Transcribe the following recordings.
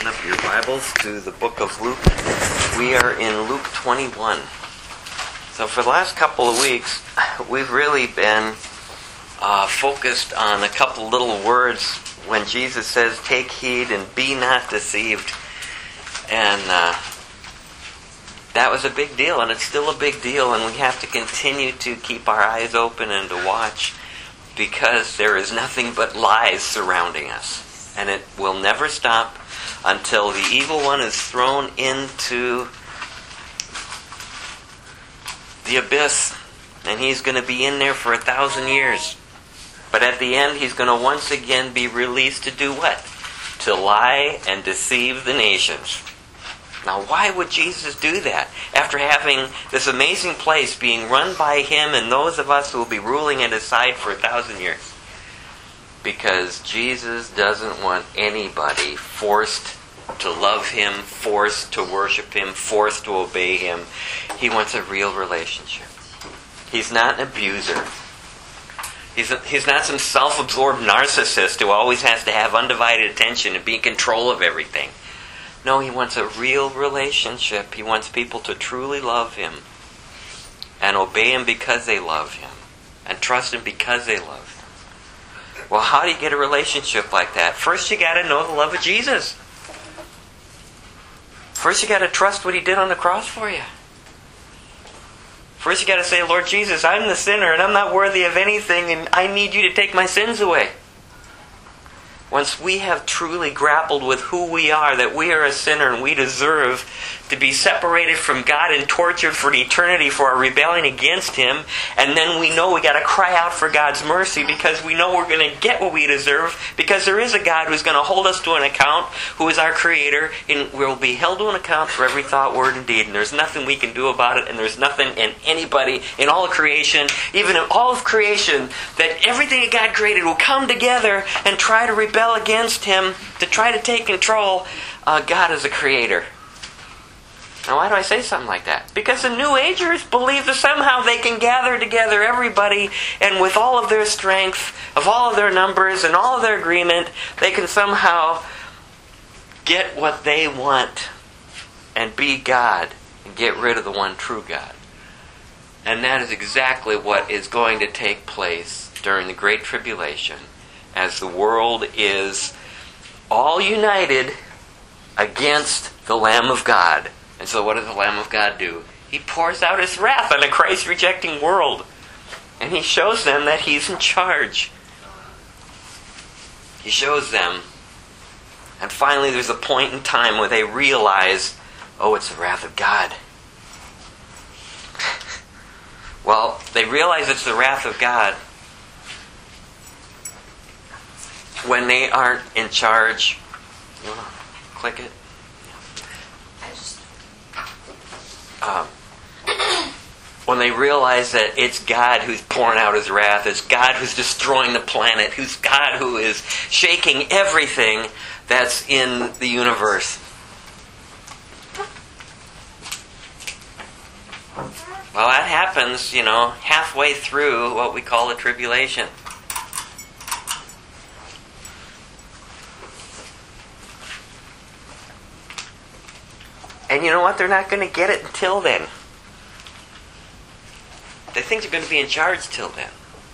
open up your Bibles to the book of Luke. We are in Luke 21. So for the last couple of weeks, we've really been focused on a couple little words when Jesus says, "Take heed and be not deceived." And that was a big deal, and it's still a big deal, and we have to continue to keep our eyes open and to watch, because there is nothing but lies surrounding us. And it will never stop until the evil one is thrown into the abyss. And he's going to be in there for 1,000 years. But at the end, he's going to once again be released to do what? To lie and deceive the nations. Now, why would Jesus do that? After having this amazing place being run by him and those of us who will be ruling at his side for 1,000 years. Because Jesus doesn't want anybody forced to love him, forced to worship him, forced to obey him. He wants a real relationship. He's not an abuser. He's not some self-absorbed narcissist who always has to have undivided attention and be in control of everything. No, he wants a real relationship. He wants people to truly love him and obey him because they love him and trust him because they love him. Well, how do you get a relationship like that? First, you got to know the love of Jesus. First, you got to trust what he did on the cross for you. First, you got to say, "Lord Jesus, I'm the sinner and I'm not worthy of anything, and I need you to take my sins away." Once we have truly grappled with who we are, that we are a sinner and we deserve to be separated from God and tortured for eternity for our rebellion against him, and then we know we got to cry out for God's mercy because we know we're going to get what we deserve, because there is a God who's going to hold us to an account, who is our Creator, and we'll be held to an account for every thought, word, and deed, and there's nothing we can do about it, and there's nothing in anybody, in all of creation, even in all of creation, that everything that God created will come together and try to rebel against him, to try to take control. God is a creator. Now, why do I say something like that? Because the New Agers believe that somehow they can gather together everybody, and with all of their strength, of all of their numbers, and all of their agreement, they can somehow get what they want and be God and get rid of the one true God. And that is exactly what is going to take place during the Great Tribulation, as the world is all united against the Lamb of God. And so what does the Lamb of God do? He pours out his wrath on a Christ-rejecting world. And he shows them that he's in charge. He shows them. And finally there's a point in time where they realize, oh, it's the wrath of God. Well, they realize it's the wrath of God when they aren't in charge. You want to click it? When they realize that it's God who's pouring out his wrath, it's God who's destroying the planet, who's God who is shaking everything that's in the universe. Well, that happens, halfway through what we call the tribulation. And you know what? They're not going to get it until then. They think they're going to be in charge till then.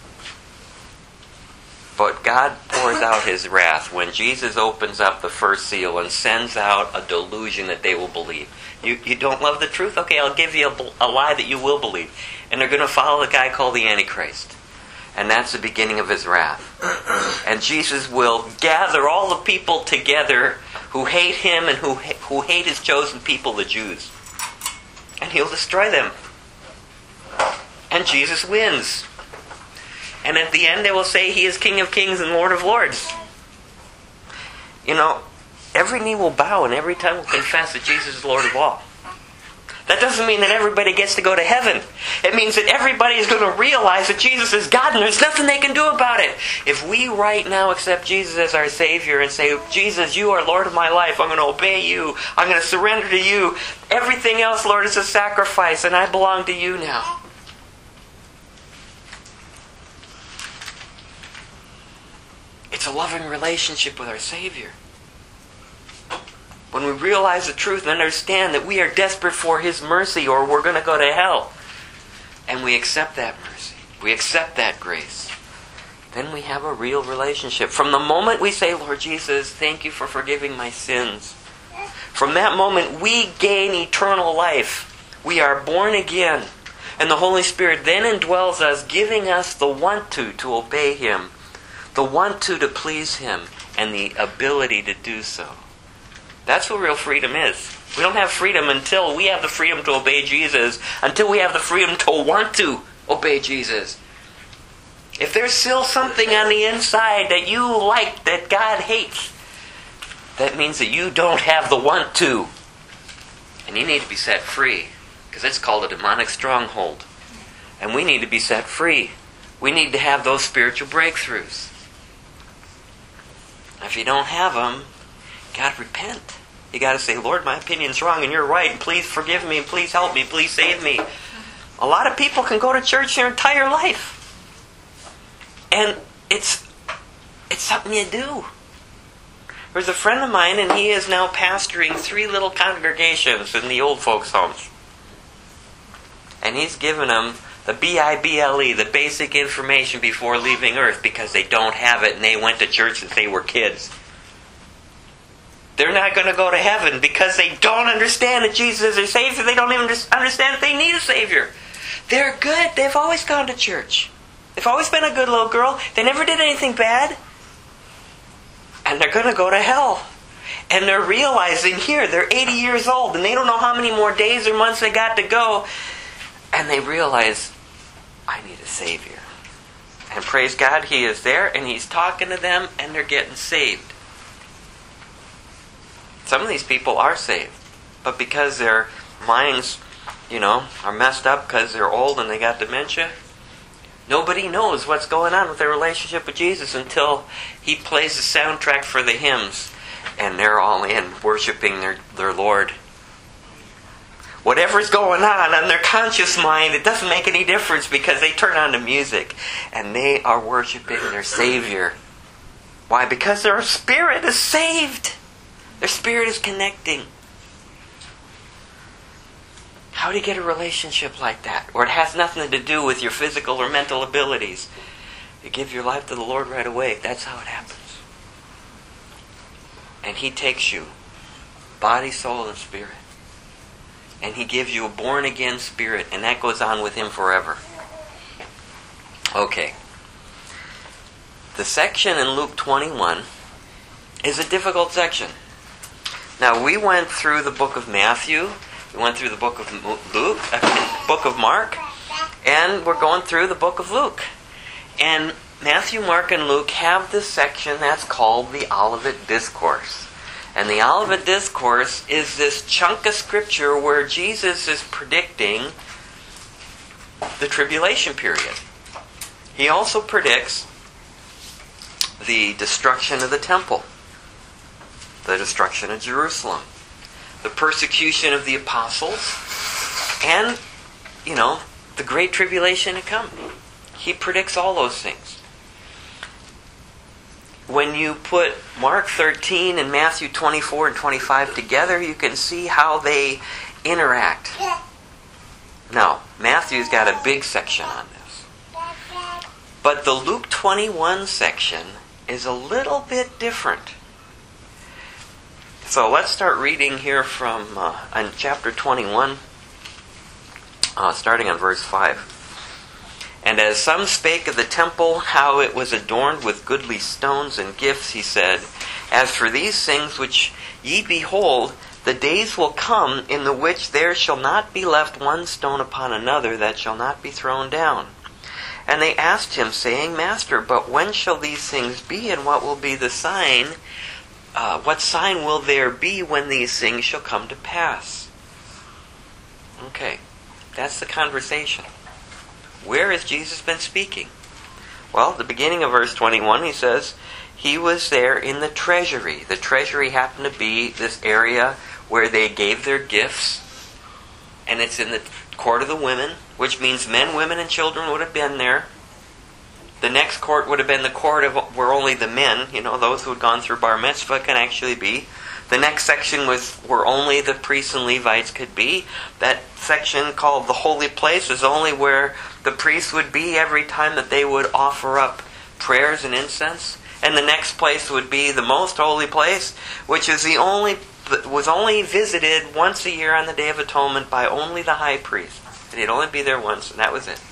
But God pours out his wrath when Jesus opens up the first seal and sends out a delusion that they will believe. You don't love the truth? Okay, I'll give you a lie that you will believe. And they're going to follow a guy called the Antichrist. And that's the beginning of his wrath. And Jesus will gather all the people together who hate him and who hate his chosen people, the Jews. And he'll destroy them. And Jesus wins. And at the end they will say he is King of Kings and Lord of Lords. Every knee will bow and every tongue will confess that Jesus is Lord of all. That doesn't mean that everybody gets to go to heaven. It means that everybody is going to realize that Jesus is God and there's nothing they can do about it. If we right now accept Jesus as our Savior and say, "Jesus, you are Lord of my life. I'm going to obey you. I'm going to surrender to you. Everything else, Lord, is a sacrifice and I belong to you now." It's a loving relationship with our Savior. When we realize the truth and understand that we are desperate for His mercy or we're going to go to hell, and we accept that mercy, we accept that grace, then we have a real relationship. From the moment we say, Lord Jesus, thank you for forgiving my sins, from that moment we gain eternal life. We are born again. And the Holy Spirit then indwells us, giving us the want-to obey Him, the want-to please Him, and the ability to do so. That's what real freedom is. We don't have freedom until we have the freedom to obey Jesus, until we have the freedom to want to obey Jesus. If there's still something on the inside that you like that God hates, that means that you don't have the want to. And you need to be set free, because it's called a demonic stronghold. And we need to be set free. We need to have those spiritual breakthroughs. If you don't have them, you got to repent. You got to say, Lord, my opinion's wrong and you're right. And please forgive me. And please help me. Please save me. A lot of people can go to church their entire life. And it's something you do. There's a friend of mine, and he is now pastoring 3 little congregations in the old folks' homes. And he's given them the BIBLE, the basic information before leaving earth, because they don't have it and they went to church since they were kids. They're not going to go to heaven because they don't understand that Jesus is their Savior. They don't even understand that they need a Savior. They're good. They've always gone to church. They've always been a good little girl. They never did anything bad. And they're going to go to hell. And they're realizing here, they're 80 years old, and they don't know how many more days or months they got to go. And they realize, I need a Savior. And praise God, He is there, and He's talking to them, and they're getting saved. Some of these people are saved, but because their minds, are messed up because they're old and they got dementia, nobody knows what's going on with their relationship with Jesus until He plays the soundtrack for the hymns, and they're all in, worshiping their Lord. Whatever's going on their conscious mind, it doesn't make any difference because they turn on the music and they are worshiping their Savior. Why? Because their spirit is saved. Their spirit is connecting. How do you get a relationship like that? Or it has nothing to do with your physical or mental abilities. You give your life to the Lord right away. That's how it happens. And He takes you, body, soul, and spirit. And He gives you a born-again spirit, and that goes on with Him forever. Okay. The section in Luke 21 is a difficult section. Now, we went through the book of Matthew, we went through the book of book of Mark, and we're going through the book of Luke. And Matthew, Mark, and Luke have this section that's called the Olivet Discourse. And the Olivet Discourse is this chunk of scripture where Jesus is predicting the tribulation period. He also predicts the destruction of the temple, the destruction of Jerusalem, the persecution of the apostles, and, the great tribulation to come. He predicts all those things. When you put Mark 13 and Matthew 24 and 25 together, you can see how they interact. Now, Matthew's got a big section on this. But the Luke 21 section is a little bit different. So let's start reading here from on chapter 21, starting on verse 5. And as some spake of the temple, how it was adorned with goodly stones and gifts, he said, As for these things which ye behold, the days will come in the which there shall not be left one stone upon another that shall not be thrown down. And they asked him, saying, Master, but when shall these things be, and what will be the sign? What sign will there be when these things shall come to pass? Okay, that's the conversation. Where has Jesus been speaking? Well, at the beginning of verse 21, he says, He was there in the treasury. The treasury happened to be this area where they gave their gifts, and it's in the court of the women, which means men, women, and children would have been there. The next court would have been the court of where only the men, those who had gone through bar mitzvah, can actually be. The next section was where only the priests and Levites could be. That section called the holy place is only where the priests would be every time that they would offer up prayers and incense. And the next place would be the most holy place, which is was only visited once a year on the Day of Atonement by only the high priest. And he'd only be there once, and that was it.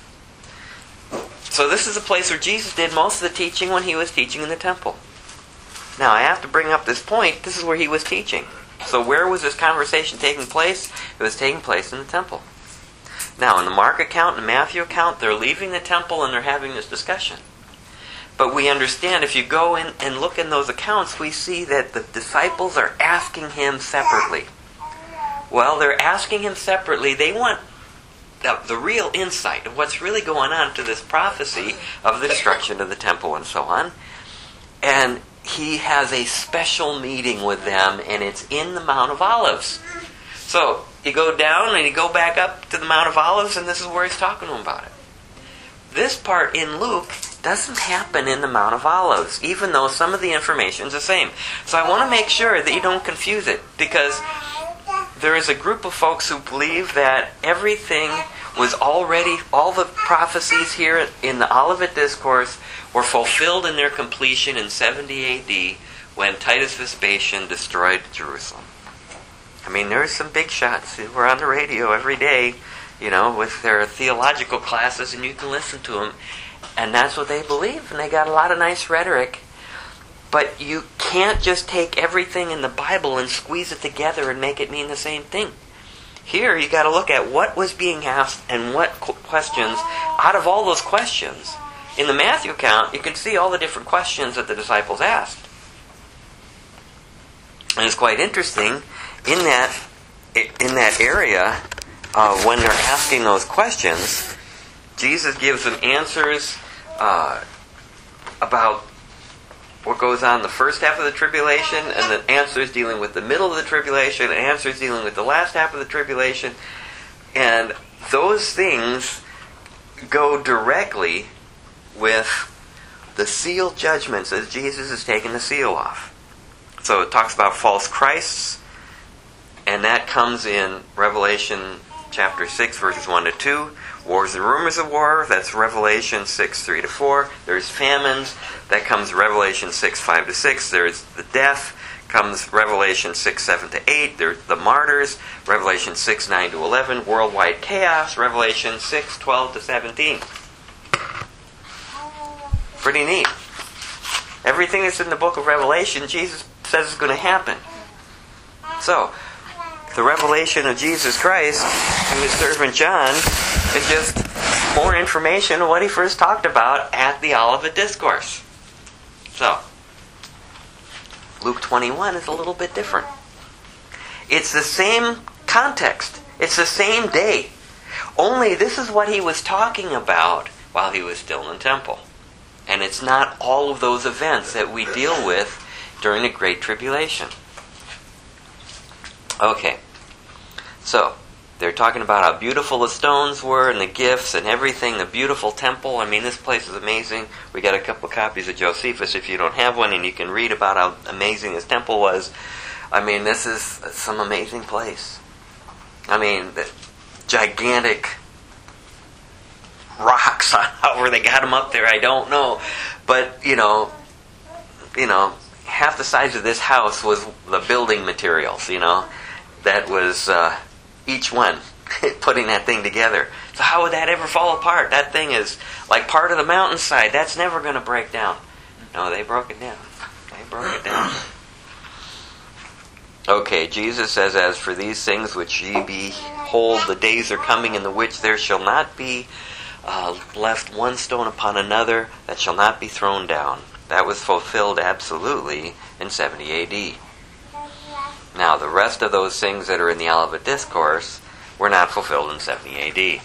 So this is a place where Jesus did most of the teaching when he was teaching in the temple. Now, I have to bring up this point. This is where he was teaching. So where was this conversation taking place? It was taking place in the temple. Now, in the Mark account and the Matthew account, they're leaving the temple and they're having this discussion. But we understand, if you go in and look in those accounts, we see that the disciples are asking him separately. Well, they're asking him separately. They want the real insight of what's really going on to this prophecy of the destruction of the temple and so on. And he has a special meeting with them, and it's in the Mount of Olives. So, you go down and you go back up to the Mount of Olives, and this is where he's talking to them about it. This part in Luke doesn't happen in the Mount of Olives, even though some of the information is the same. So I want to make sure that you don't confuse it, because there is a group of folks who believe that everything was already, all the prophecies here in the Olivet Discourse were fulfilled in their completion in 70 A.D. when Titus Vespasian destroyed Jerusalem. I mean, there's some big shots who were on the radio every day, with their theological classes, and you can listen to them. And that's what they believe, and they got a lot of nice rhetoric. But you can't just take everything in the Bible and squeeze it together and make it mean the same thing. Here, you got to look at what was being asked and what questions. Out of all those questions, in the Matthew account, you can see all the different questions that the disciples asked. And it's quite interesting in that area when they're asking those questions. Jesus gives them answers about what goes on in the first half of the tribulation, and then answers dealing with the middle of the tribulation, and answers dealing with the last half of the tribulation. And those things go directly with the seal judgments as Jesus is taking the seal off. So it talks about false Christs, and that comes in Revelation chapter 6, verses 1 to 2. Wars and rumors of war, that's Revelation 6, 3 to 4. There's famines, that comes Revelation 6, 5 to 6. There's the death, comes Revelation 6, 7 to 8. There's the martyrs, Revelation 6, 9 to 11. Worldwide chaos, Revelation 6, 12 to 17. Pretty neat. Everything that's in the book of Revelation, Jesus says is going to happen. So, the revelation of Jesus Christ to his servant John is just more information of what he first talked about at the Olivet Discourse. So, Luke 21 is a little bit different. It's the same context. It's the same day. Only this is what he was talking about while he was still in the temple. And it's not all of those events that we deal with during the Great Tribulation. Okay. So, they're talking about how beautiful the stones were and the gifts and everything, the beautiful temple. I mean, this place is amazing. We got a couple copies of Josephus if you don't have one, and you can read about how amazing this temple was. I mean, this is some amazing place. I mean, the gigantic rocks, however they got them up there, I don't know. But, half the size of this house was the building materials, That was each one putting that thing together. So how would that ever fall apart? That thing is like part of the mountainside. That's never going to break down. No, they broke it down. Okay, Jesus says, as for these things which ye behold, the days are coming in the which there shall not be left one stone upon another that shall not be thrown down. That was fulfilled absolutely in 70 A.D. Now, the rest of those things that are in the Olivet Discourse were not fulfilled in 70 A.D.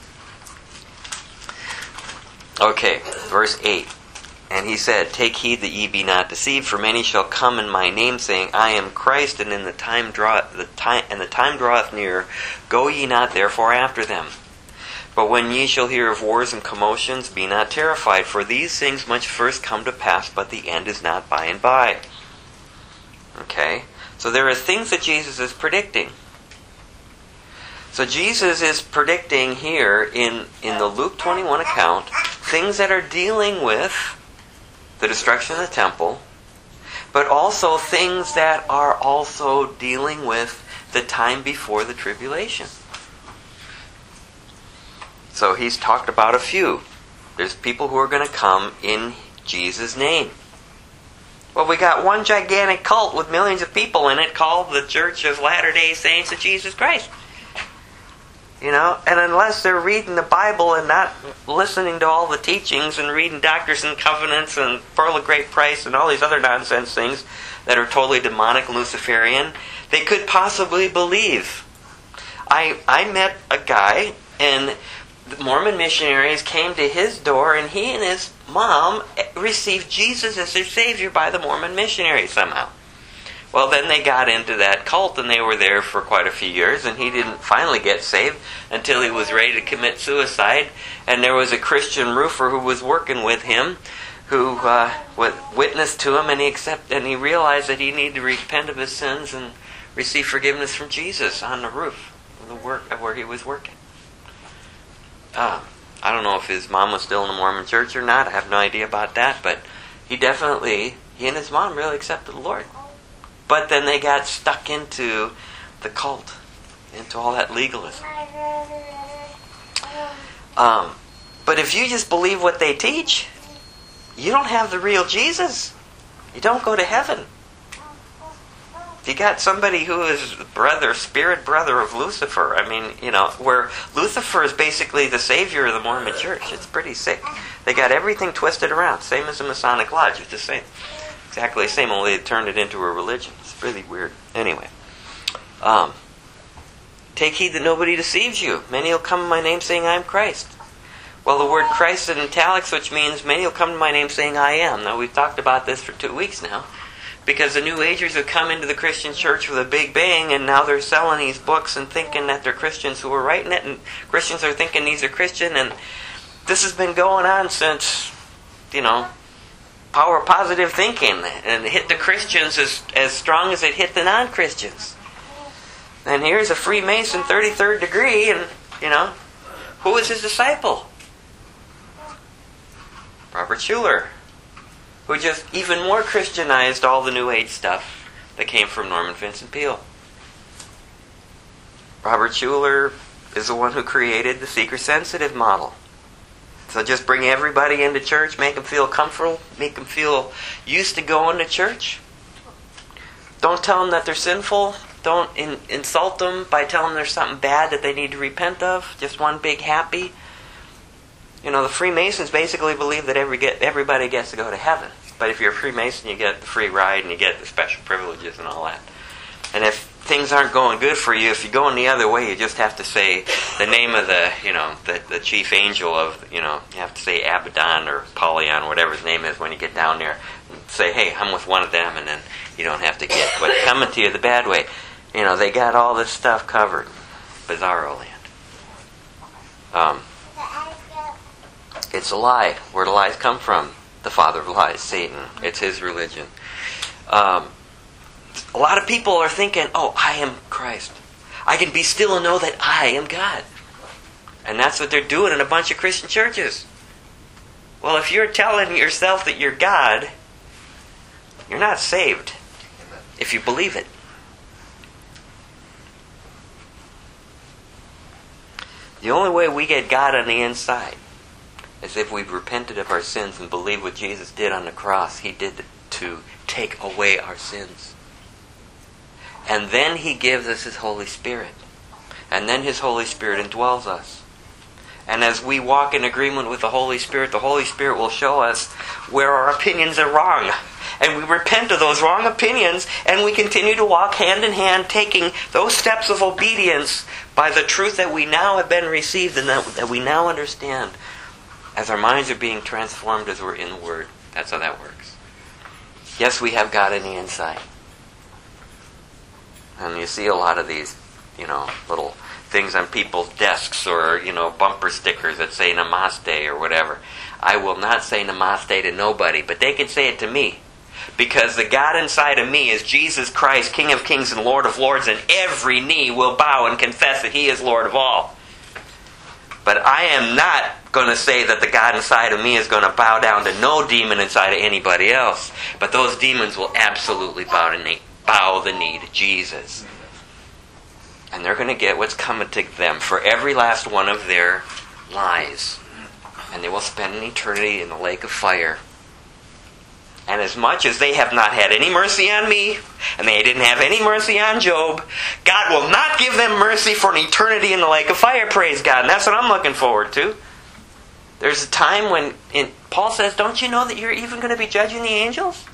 Okay, verse 8. And he said, take heed that ye be not deceived, for many shall come in my name, saying, I am Christ, and the time draweth near. Go ye not therefore after them. But when ye shall hear of wars and commotions, be not terrified, for these things must first come to pass, but the end is not by and by. Okay? So there are things that Jesus is predicting. So Jesus is predicting here in the Luke 21 account things that are dealing with the destruction of the temple, but also things that are also dealing with the time before the tribulation. So he's talked about a few. There's people who are going to come in Jesus' name. Well, we got one gigantic cult with millions of people in it called the Church of Latter-day Saints of Jesus Christ. And unless they're reading the Bible and not listening to all the teachings and reading Doctrines and Covenants and Pearl of Great Price and all these other nonsense things that are totally demonic and Luciferian, they could possibly believe. I met a guy, and the Mormon missionaries came to his door, and he and his mom received Jesus as their Savior by the Mormon missionaries somehow. Well, then they got into that cult, and they were there for quite a few years, and he didn't finally get saved until he was ready to commit suicide. And there was a Christian roofer who was working with him, who witnessed to him, and he realized that he needed to repent of his sins and receive forgiveness from Jesus on the roof of the work where he was working. I don't know if his mom was still in the Mormon church or not. I have no idea about that, but he and his mom really accepted the Lord. But then they got stuck into the cult, into all that legalism. But if you just believe what they teach, you don't have the real Jesus. You don't go to heaven. If you got somebody who is spirit brother of Lucifer, where Lucifer is basically the savior of the Mormon church. It's pretty sick. They got everything twisted around. Same as the Masonic Lodge. It's the same. Exactly the same, only they turned it into a religion. It's really weird. Anyway. Take heed that nobody deceives you. Many will come in my name saying, I am Christ. Well, the word Christ is in italics, which means many will come in my name saying, I am. Now, we've talked about this for 2 weeks now. Because the New Agers have come into the Christian church with a big bang, and now they're selling these books and thinking that they're Christians who are writing it, and Christians are thinking these are Christian, and this has been going on since, power of positive thinking, and it hit the Christians as strong as it hit the non-Christians. And here's a Freemason 33rd degree, and, who was his disciple? Robert Schuller, who just even more Christianized all the New Age stuff that came from Norman Vincent Peale. Robert Schuller is the one who created the seeker-sensitive model. So just bring everybody into church, make them feel comfortable, make them feel used to going to church. Don't tell them that they're sinful. Don't insult them by telling them there's something bad that they need to repent of. Just one big happy. The Freemasons basically believe that everybody gets to go to heaven. But if you're a Freemason, you get the free ride and you get the special privileges and all that. And if things aren't going good for you, if you're going the other way, you just have to say the name of the chief angel of, you have to say Abaddon or Apollyon, whatever his name is, when you get down there. And say, hey, I'm with one of them, and then you don't have to get what's coming to you the bad way. They got all this stuff covered. Bizarro land. It's a lie. Where do lies come from? The father of lies, Satan. It's his religion. A lot of people are thinking, I am Christ. I can be still and know that I am God. And that's what they're doing in a bunch of Christian churches. Well, if you're telling yourself that you're God, you're not saved if you believe it. The only way we get God on the inside is if we've repented of our sins and believe what Jesus did on the cross. He did to take away our sins. And then He gives us His Holy Spirit. And then His Holy Spirit indwells us. And as we walk in agreement with the Holy Spirit will show us where our opinions are wrong. And we repent of those wrong opinions, and we continue to walk hand in hand, taking those steps of obedience by the truth that we now have been received and that we now understand as our minds are being transformed as we're in the Word. That's how that works. Yes, we have God in the inside. And you see a lot of these, little things on people's desks or, bumper stickers that say Namaste or whatever. I will not say Namaste to nobody, but they can say it to me. Because the God inside of me is Jesus Christ, King of Kings and Lord of Lords, and every knee will bow and confess that He is Lord of all. But I am not going to say that the God inside of me is going to bow down to no demon inside of anybody else. But those demons will absolutely bow the knee to Jesus. And they're going to get what's coming to them for every last one of their lies. And they will spend an eternity in the lake of fire. And as much as they have not had any mercy on me, and they didn't have any mercy on Job, God will not give them mercy for an eternity in the lake of fire, praise God. And that's what I'm looking forward to. There's a time when Paul says, don't you know that you're even going to be judging the angels?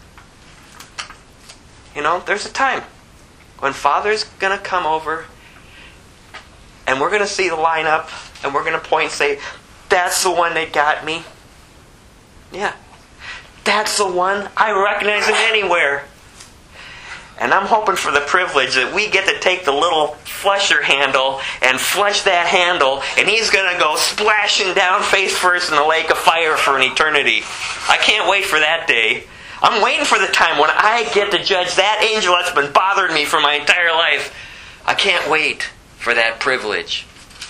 You know, there's a time when Father's going to come over, and we're going to see the lineup, and we're going to point and say, that's the one that got me. Yeah. That's the one. I recognize him anywhere. And I'm hoping for the privilege that we get to take the little flusher handle and flush that handle, and he's going to go splashing down face first in the lake of fire for an eternity. I can't wait for that day. I'm waiting for the time when I get to judge that angel that's been bothering me for my entire life. I can't wait for that privilege.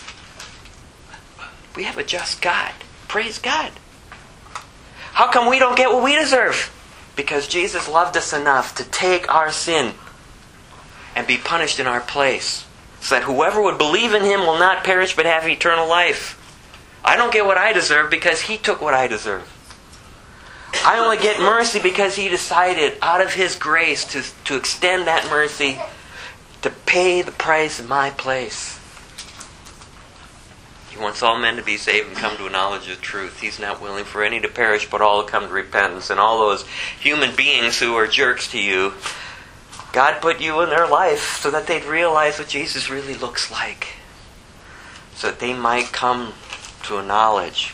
We have a just God. Praise God. How come we don't get what we deserve? Because Jesus loved us enough to take our sin and be punished in our place, so that whoever would believe in Him will not perish but have eternal life. I don't get what I deserve because He took what I deserve. I only get mercy because He decided out of His grace to extend that mercy, to pay the price in my place. He wants all men to be saved and come to a knowledge of the truth. He's not willing for any to perish, but all to come to repentance. And all those human beings who are jerks to you, God put you in their life so that they'd realize what Jesus really looks like. So that they might come to a knowledge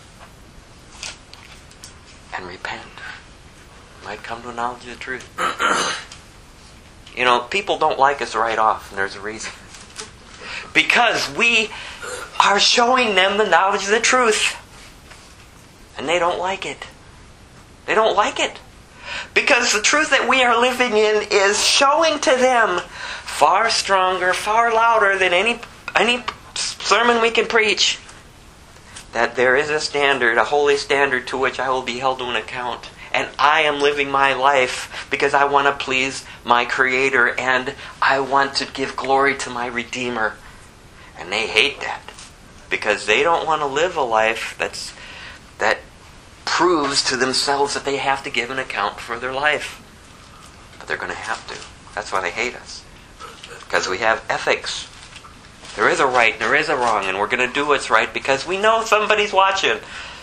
and repent. Might come to a knowledge of the truth. You know, people don't like us right off, and there's a reason. Because we are showing them the knowledge of the truth. And they don't like it. They don't like it. Because the truth that we are living in is showing to them far stronger, far louder than any sermon we can preach, that there is a standard, a holy standard to which I will be held to an account. And I am living my life because I want to please my Creator and I want to give glory to my Redeemer. And they hate that because they don't want to live a life that proves to themselves that they have to give an account for their life. But they're going to have to. That's why they hate us. Because we have ethics. There is a right and there is a wrong, and we're going to do what's right because we know somebody's watching.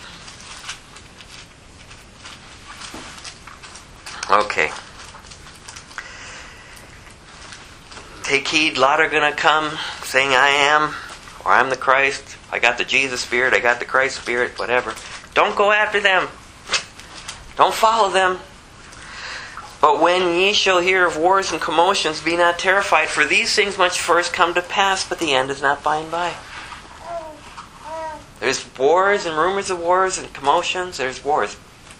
Okay. Take heed, a lot are going to come saying I am, or I'm the Christ. I got the Jesus Spirit, I got the Christ Spirit, whatever. Don't go after them. Don't follow them. But when ye shall hear of wars and commotions, be not terrified, for these things must first come to pass, but the end is not by and by. There's wars and rumors of wars and commotions. There's wars.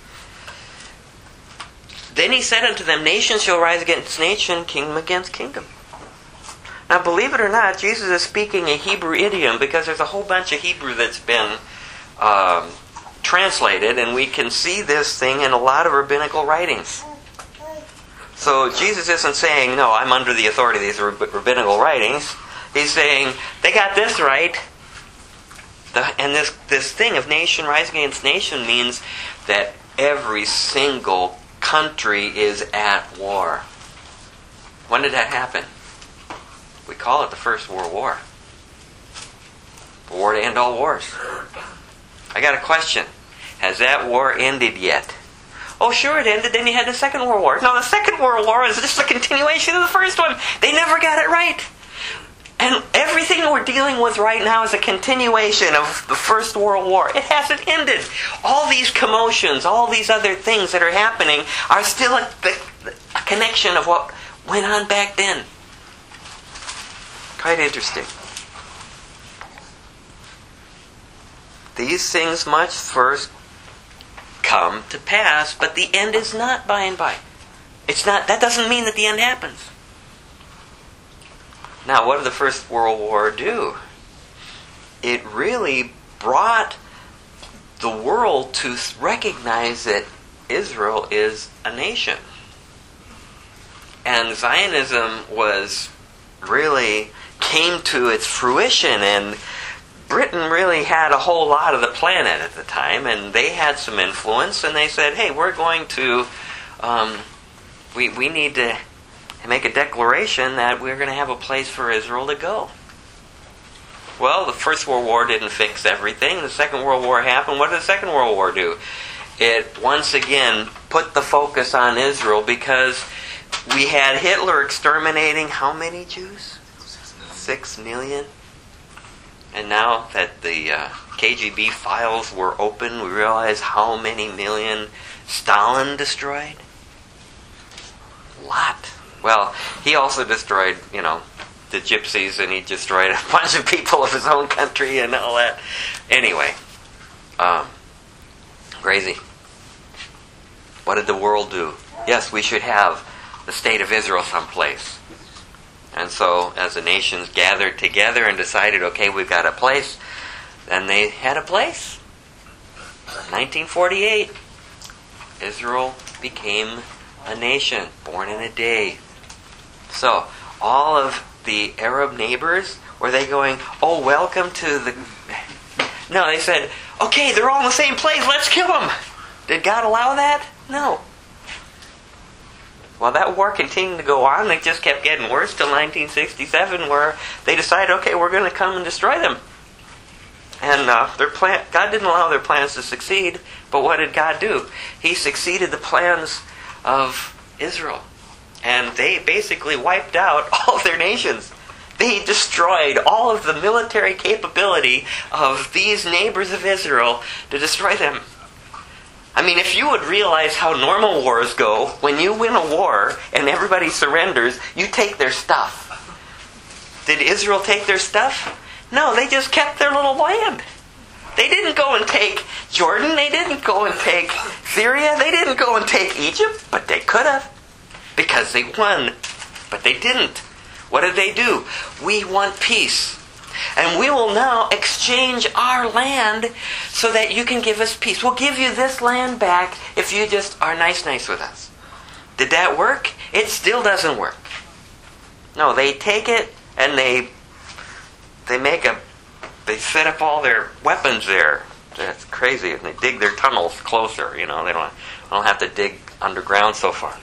Then he said unto them, nation shall rise against nation, kingdom against kingdom. Now, believe it or not, Jesus is speaking a Hebrew idiom because there's a whole bunch of Hebrew that's been translated, and we can see this thing in a lot of rabbinical writings. So Jesus isn't saying, no, I'm under the authority of these rabbinical writings. He's saying, they got this right. And this thing of nation rising against nation means that every single country is at war. When did that happen? We call it the First World War. The war to end all wars. I got a question. Has that war ended yet? Oh, sure it ended. Then you had the Second World War. No, the Second World War is just a continuation of the first one. They never got it right. And everything that we're dealing with right now is a continuation of the First World War. It hasn't ended. All these commotions, all these other things that are happening are still a connection of what went on back then. Quite interesting. These things must first come to pass, but the end is not by and by. That doesn't mean that the end happens. Now, what did the First World War do? It really brought the world to recognize that Israel is a nation. And Zionism really came to its fruition, and Britain really had a whole lot of the planet at the time, and they had some influence, and they said, hey, we're going to, we need to make a declaration that we're going to have a place for Israel to go. Well, the First World War didn't fix everything. The Second World War happened. What did the Second World War do? It once again put the focus on Israel, because we had Hitler exterminating how many Jews? 6 million. And now that the KGB files were open, we realize how many million Stalin destroyed. A lot. Well, he also destroyed, the gypsies, and he destroyed a bunch of people of his own country and all that. Anyway, crazy. What did the world do? Yes, we should have the state of Israel someplace. And so, as the nations gathered together and decided, okay, we've got a place, then they had a place. 1948, Israel became a nation, born in a day. So, all of the Arab neighbors, were they going, oh, welcome to the... No, they said, okay, they're all in the same place, let's kill them. Did God allow that? No. Well, that war continued to go on. It just kept getting worse till 1967, where they decided, okay, we're going to come and destroy them. And God didn't allow their plans to succeed, but what did God do? He succeeded the plans of Israel. And they basically wiped out all of their nations. They destroyed all of the military capability of these neighbors of Israel to destroy them. I mean, if you would realize how normal wars go, when you win a war and everybody surrenders, you take their stuff. Did Israel take their stuff? No, they just kept their little land. They didn't go and take Jordan. They didn't go and take Syria. They didn't go and take Egypt, but they could have, because they won. But they didn't. What did they do? We want peace. And we will now exchange our land so that you can give us peace. We'll give you this land back if you just are nice with us. Did that work? It still doesn't work. No, they take it and they set up all their weapons there. That's crazy. And they dig their tunnels closer. They don't have to dig underground so far.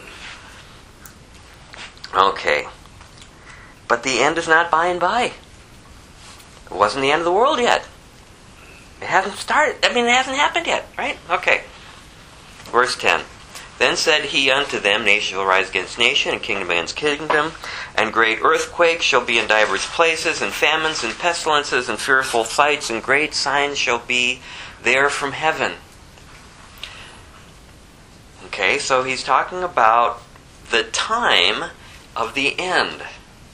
Okay. But the end is not by and by. It wasn't the end of the world yet. It hasn't started. It hasn't happened yet, right? Okay. Verse 10. Then said he unto them, nation shall rise against nation, and kingdom against kingdom, and great earthquakes shall be in divers places, and famines, and pestilences, and fearful sights, and great signs shall be there from heaven. Okay, so he's talking about the time of the end.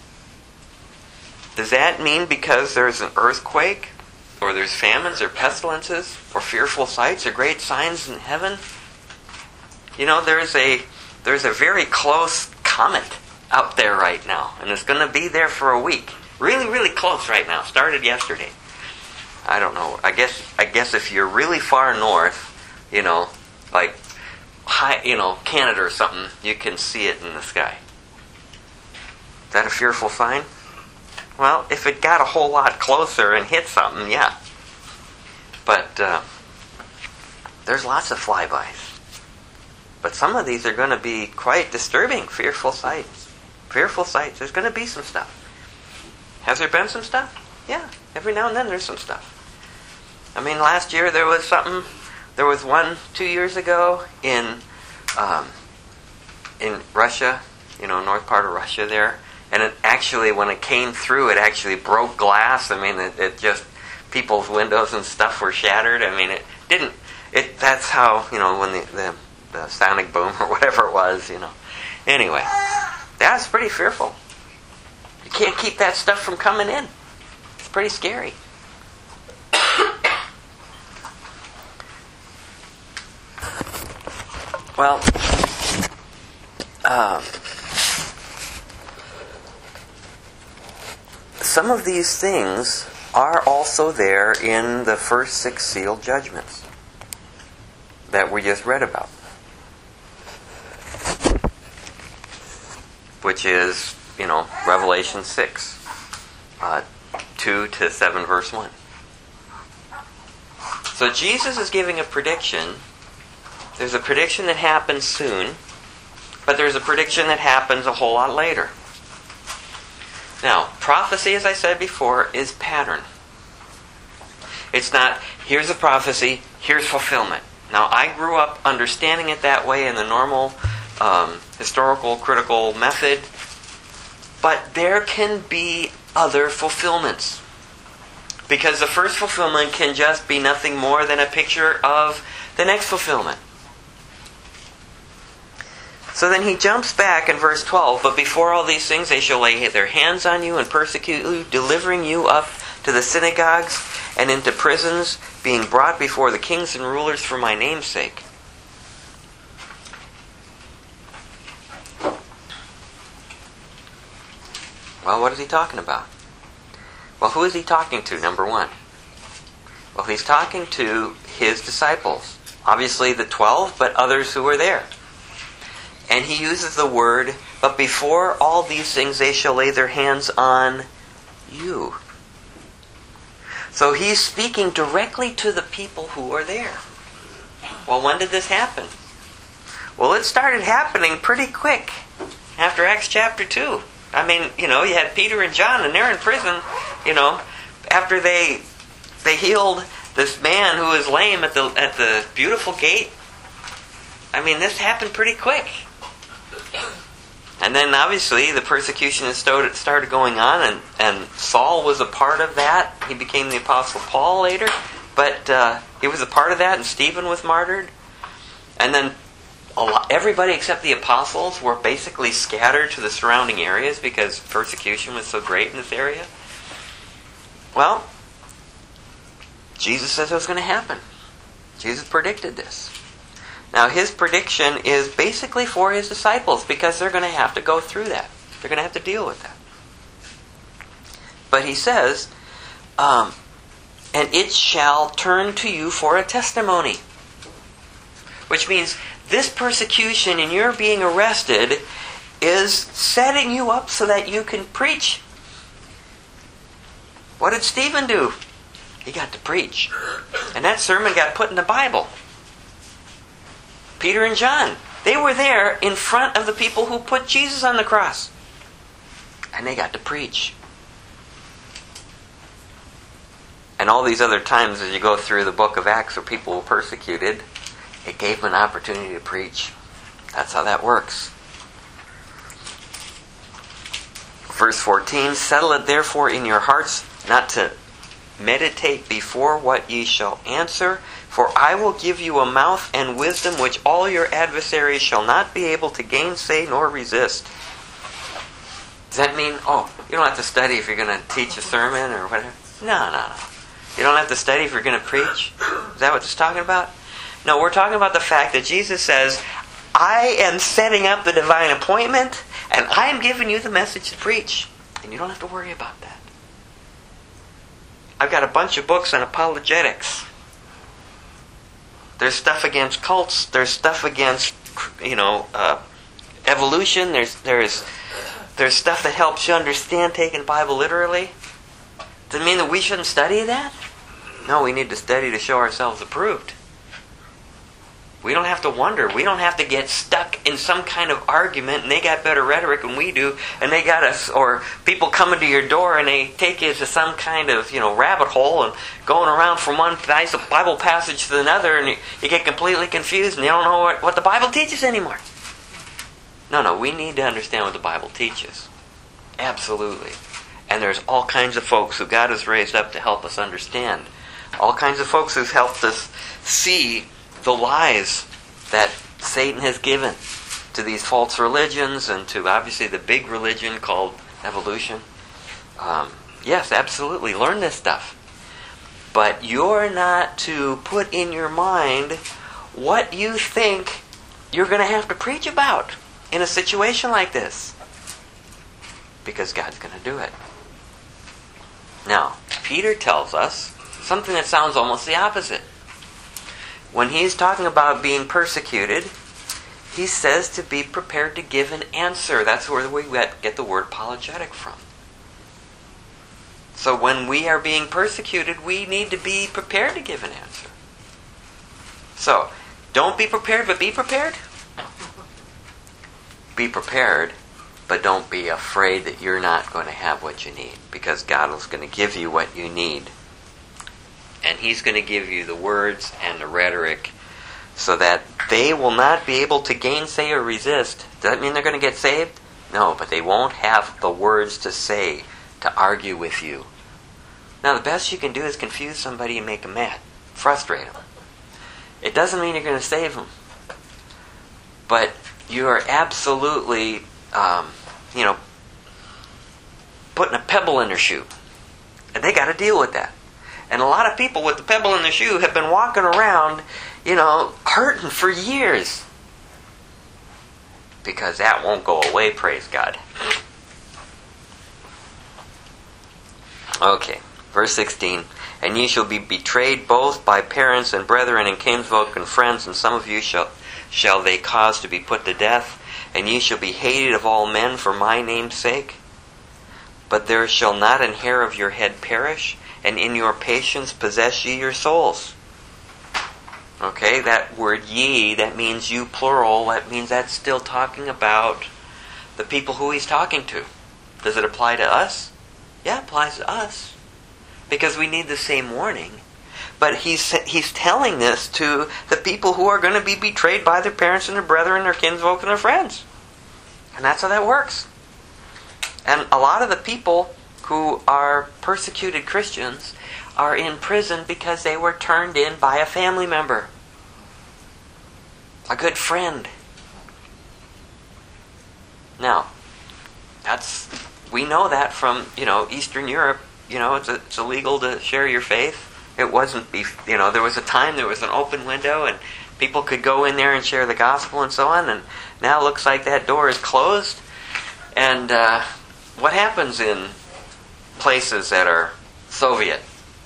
Does that mean because there's an earthquake, or there's famines, or pestilences, or fearful sights, or great signs in heaven? There's a very close comet out there right now, and it's going to be there for a week. Really, really close right now. Started yesterday. I don't know. I guess if you're really far north, like high, Canada or something, you can see it in the sky. Is that a fearful sign? Well, if it got a whole lot closer and hit something, yeah. But there's lots of flybys. But some of these are going to be quite disturbing. Fearful sights. Fearful sights. There's going to be some stuff. Has there been some stuff? Yeah. Every now and then there's some stuff. Last year there was something. There was one 2 years ago in Russia, north part of Russia there. And it actually, when it came through, it actually broke glass. It just, people's windows and stuff were shattered. It didn't, that's how, when the sonic boom or whatever it was, Anyway, that's pretty fearful. You can't keep that stuff from coming in. It's pretty scary. Well, some of these things are also there in the first 6 sealed judgments that we just read about, which is, Revelation 6, 2 to 7, verse 1. So Jesus is giving a prediction. There's a prediction that happens soon, but there's a prediction that happens a whole lot later. Now, prophecy, as I said before, is pattern. It's not, here's a prophecy, here's fulfillment. Now, I grew up understanding it that way in the normal historical critical method, but there can be other fulfillments. Because the first fulfillment can just be nothing more than a picture of the next fulfillment. So then he jumps back in verse 12, but before all these things they shall lay their hands on you and persecute you, delivering you up to the synagogues and into prisons, being brought before the kings and rulers for my name's sake. Well, what is he talking about? Well, who is he talking to, number one? Well, he's talking to his disciples. Obviously the 12, but others who were there. And he uses the word, but before all these things they shall lay their hands on you. So he's speaking directly to the people who are there. Well, when did this happen? Well, it started happening pretty quick after Acts chapter 2. I mean, you had Peter and John, and they're in prison, after they healed this man who was lame at the beautiful gate. I mean, this happened pretty quick. And then obviously the persecution started going on, and Saul was a part of that. He became the Apostle Paul later, but he was a part of that, and Stephen was martyred. And then everybody except the apostles were basically scattered to the surrounding areas because persecution was so great in this area. Well, Jesus says it was going to happen. Jesus predicted this. Now, his prediction is basically for his disciples because they're going to have to go through that. They're going to have to deal with that. But he says, and it shall turn to you for a testimony. Which means this persecution and your being arrested is setting you up so that you can preach. What did Stephen do? He got to preach. And that sermon got put in the Bible. Peter and John, they were there in front of the people who put Jesus on the cross. And they got to preach. And all these other times as you go through the book of Acts where people were persecuted, it gave them an opportunity to preach. That's how that works. Verse 14, settle it therefore in your hearts not to meditate before what ye shall answer, for I will give you a mouth and wisdom which all your adversaries shall not be able to gainsay nor resist. Does that mean, you don't have to study if you're going to teach a sermon or whatever? No. You don't have to study if you're going to preach? Is that what it's talking about? No, we're talking about the fact that Jesus says, I am setting up the divine appointment, and I am giving you the message to preach. And you don't have to worry about that. I've got a bunch of books on apologetics. There's stuff against cults. There's stuff against, evolution. There's stuff that helps you understand taking the Bible literally. Does it mean that we shouldn't study that? No, we need to study to show ourselves approved. We don't have to wonder. We don't have to get stuck in some kind of argument and they got better rhetoric than we do and they got us, or people coming to your door and they take you to some kind of, rabbit hole and going around from one Bible passage to another and you get completely confused and you don't know what the Bible teaches anymore. No, we need to understand what the Bible teaches. Absolutely. And there's all kinds of folks who God has raised up to help us understand. All kinds of folks who've helped us see the lies that Satan has given to these false religions and to obviously the big religion called evolution. Yes, absolutely. Learn this stuff. But you're not to put in your mind what you think you're going to have to preach about. in a situation like this? Because God's going to do it. Now, Peter tells us something that sounds almost the opposite. When he's talking about being persecuted, he says to be prepared to give an answer. That's where we get the word apologetic from. So when we are being persecuted, we need to be prepared to give an answer. So, don't be prepared, but be prepared. Be prepared, but don't be afraid that you're not going to have what you need, because God is going to give you what you need. And He's going to give you the words and the rhetoric so that they will not be able to gainsay or resist. Does that mean they're going to get saved? No, but they won't have the words to say to argue with you. Now, the best you can do is confuse somebody and make them mad. Frustrate them. It doesn't mean you're going to save them. But you are absolutely, putting a pebble in their shoe. And they got to deal with that. And a lot of people with the pebble in their shoe have been walking around, hurting for years. Because that won't go away, praise God. Okay, verse 16. And ye shall be betrayed both by parents and brethren and kinsfolk and friends, and some of you shall they cause to be put to death, and ye shall be hated of all men for my name's sake. But there shall not an hair of your head perish, and in your patience possess ye your souls. Okay, that word ye, that means you plural. That means that's still talking about the people who he's talking to. Does it apply to us? Yeah, it applies to us. Because we need the same warning. But he's telling this to the people who are going to be betrayed by their parents and their brethren, their kinsfolk and their friends. And that's how that works. And a lot of the people who are persecuted Christians are in prison because they were turned in by a family member. A good friend. Now, we know that from, Eastern Europe. It's illegal to share your faith. It wasn't, there was a time there was an open window and people could go in there and share the gospel and so on. And now it looks like that door is closed. And what happens in places that are Soviet?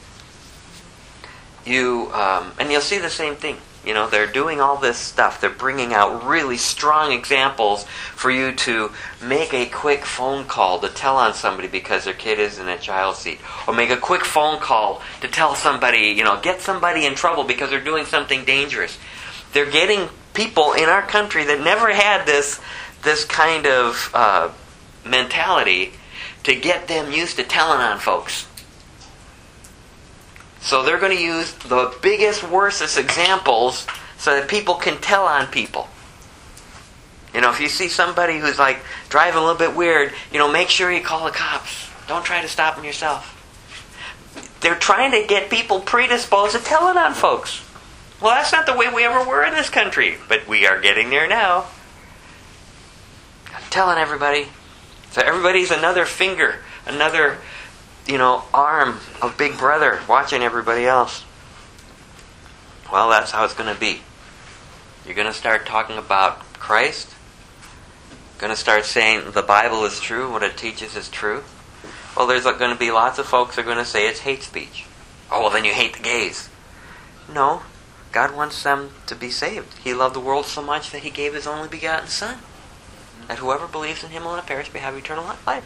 And you'll see the same thing. They're doing all this stuff. They're bringing out really strong examples for you to make a quick phone call to tell on somebody because their kid is in a child seat. Or make a quick phone call to tell somebody, get somebody in trouble because they're doing something dangerous. They're getting people in our country that never had this kind of mentality to get them used to telling on folks. So they're going to use the biggest, worstest examples so that people can tell on people. If you see somebody who's driving a little bit weird, make sure you call the cops. Don't try to stop them yourself. They're trying to get people predisposed to telling on folks. Well, that's not the way we ever were in this country, but we are getting there now. I'm telling everybody. So everybody's another finger, another arm of Big Brother watching everybody else. Well, that's how it's going to be. You're going to start talking about Christ. Going to start saying the Bible is true, what it teaches is true. Well, there's going to be lots of folks that are going to say it's hate speech. Oh, well, then you hate the gays. No, God wants them to be saved. He loved the world so much that He gave His only begotten Son, that whoever believes in Him will not perish but have eternal life.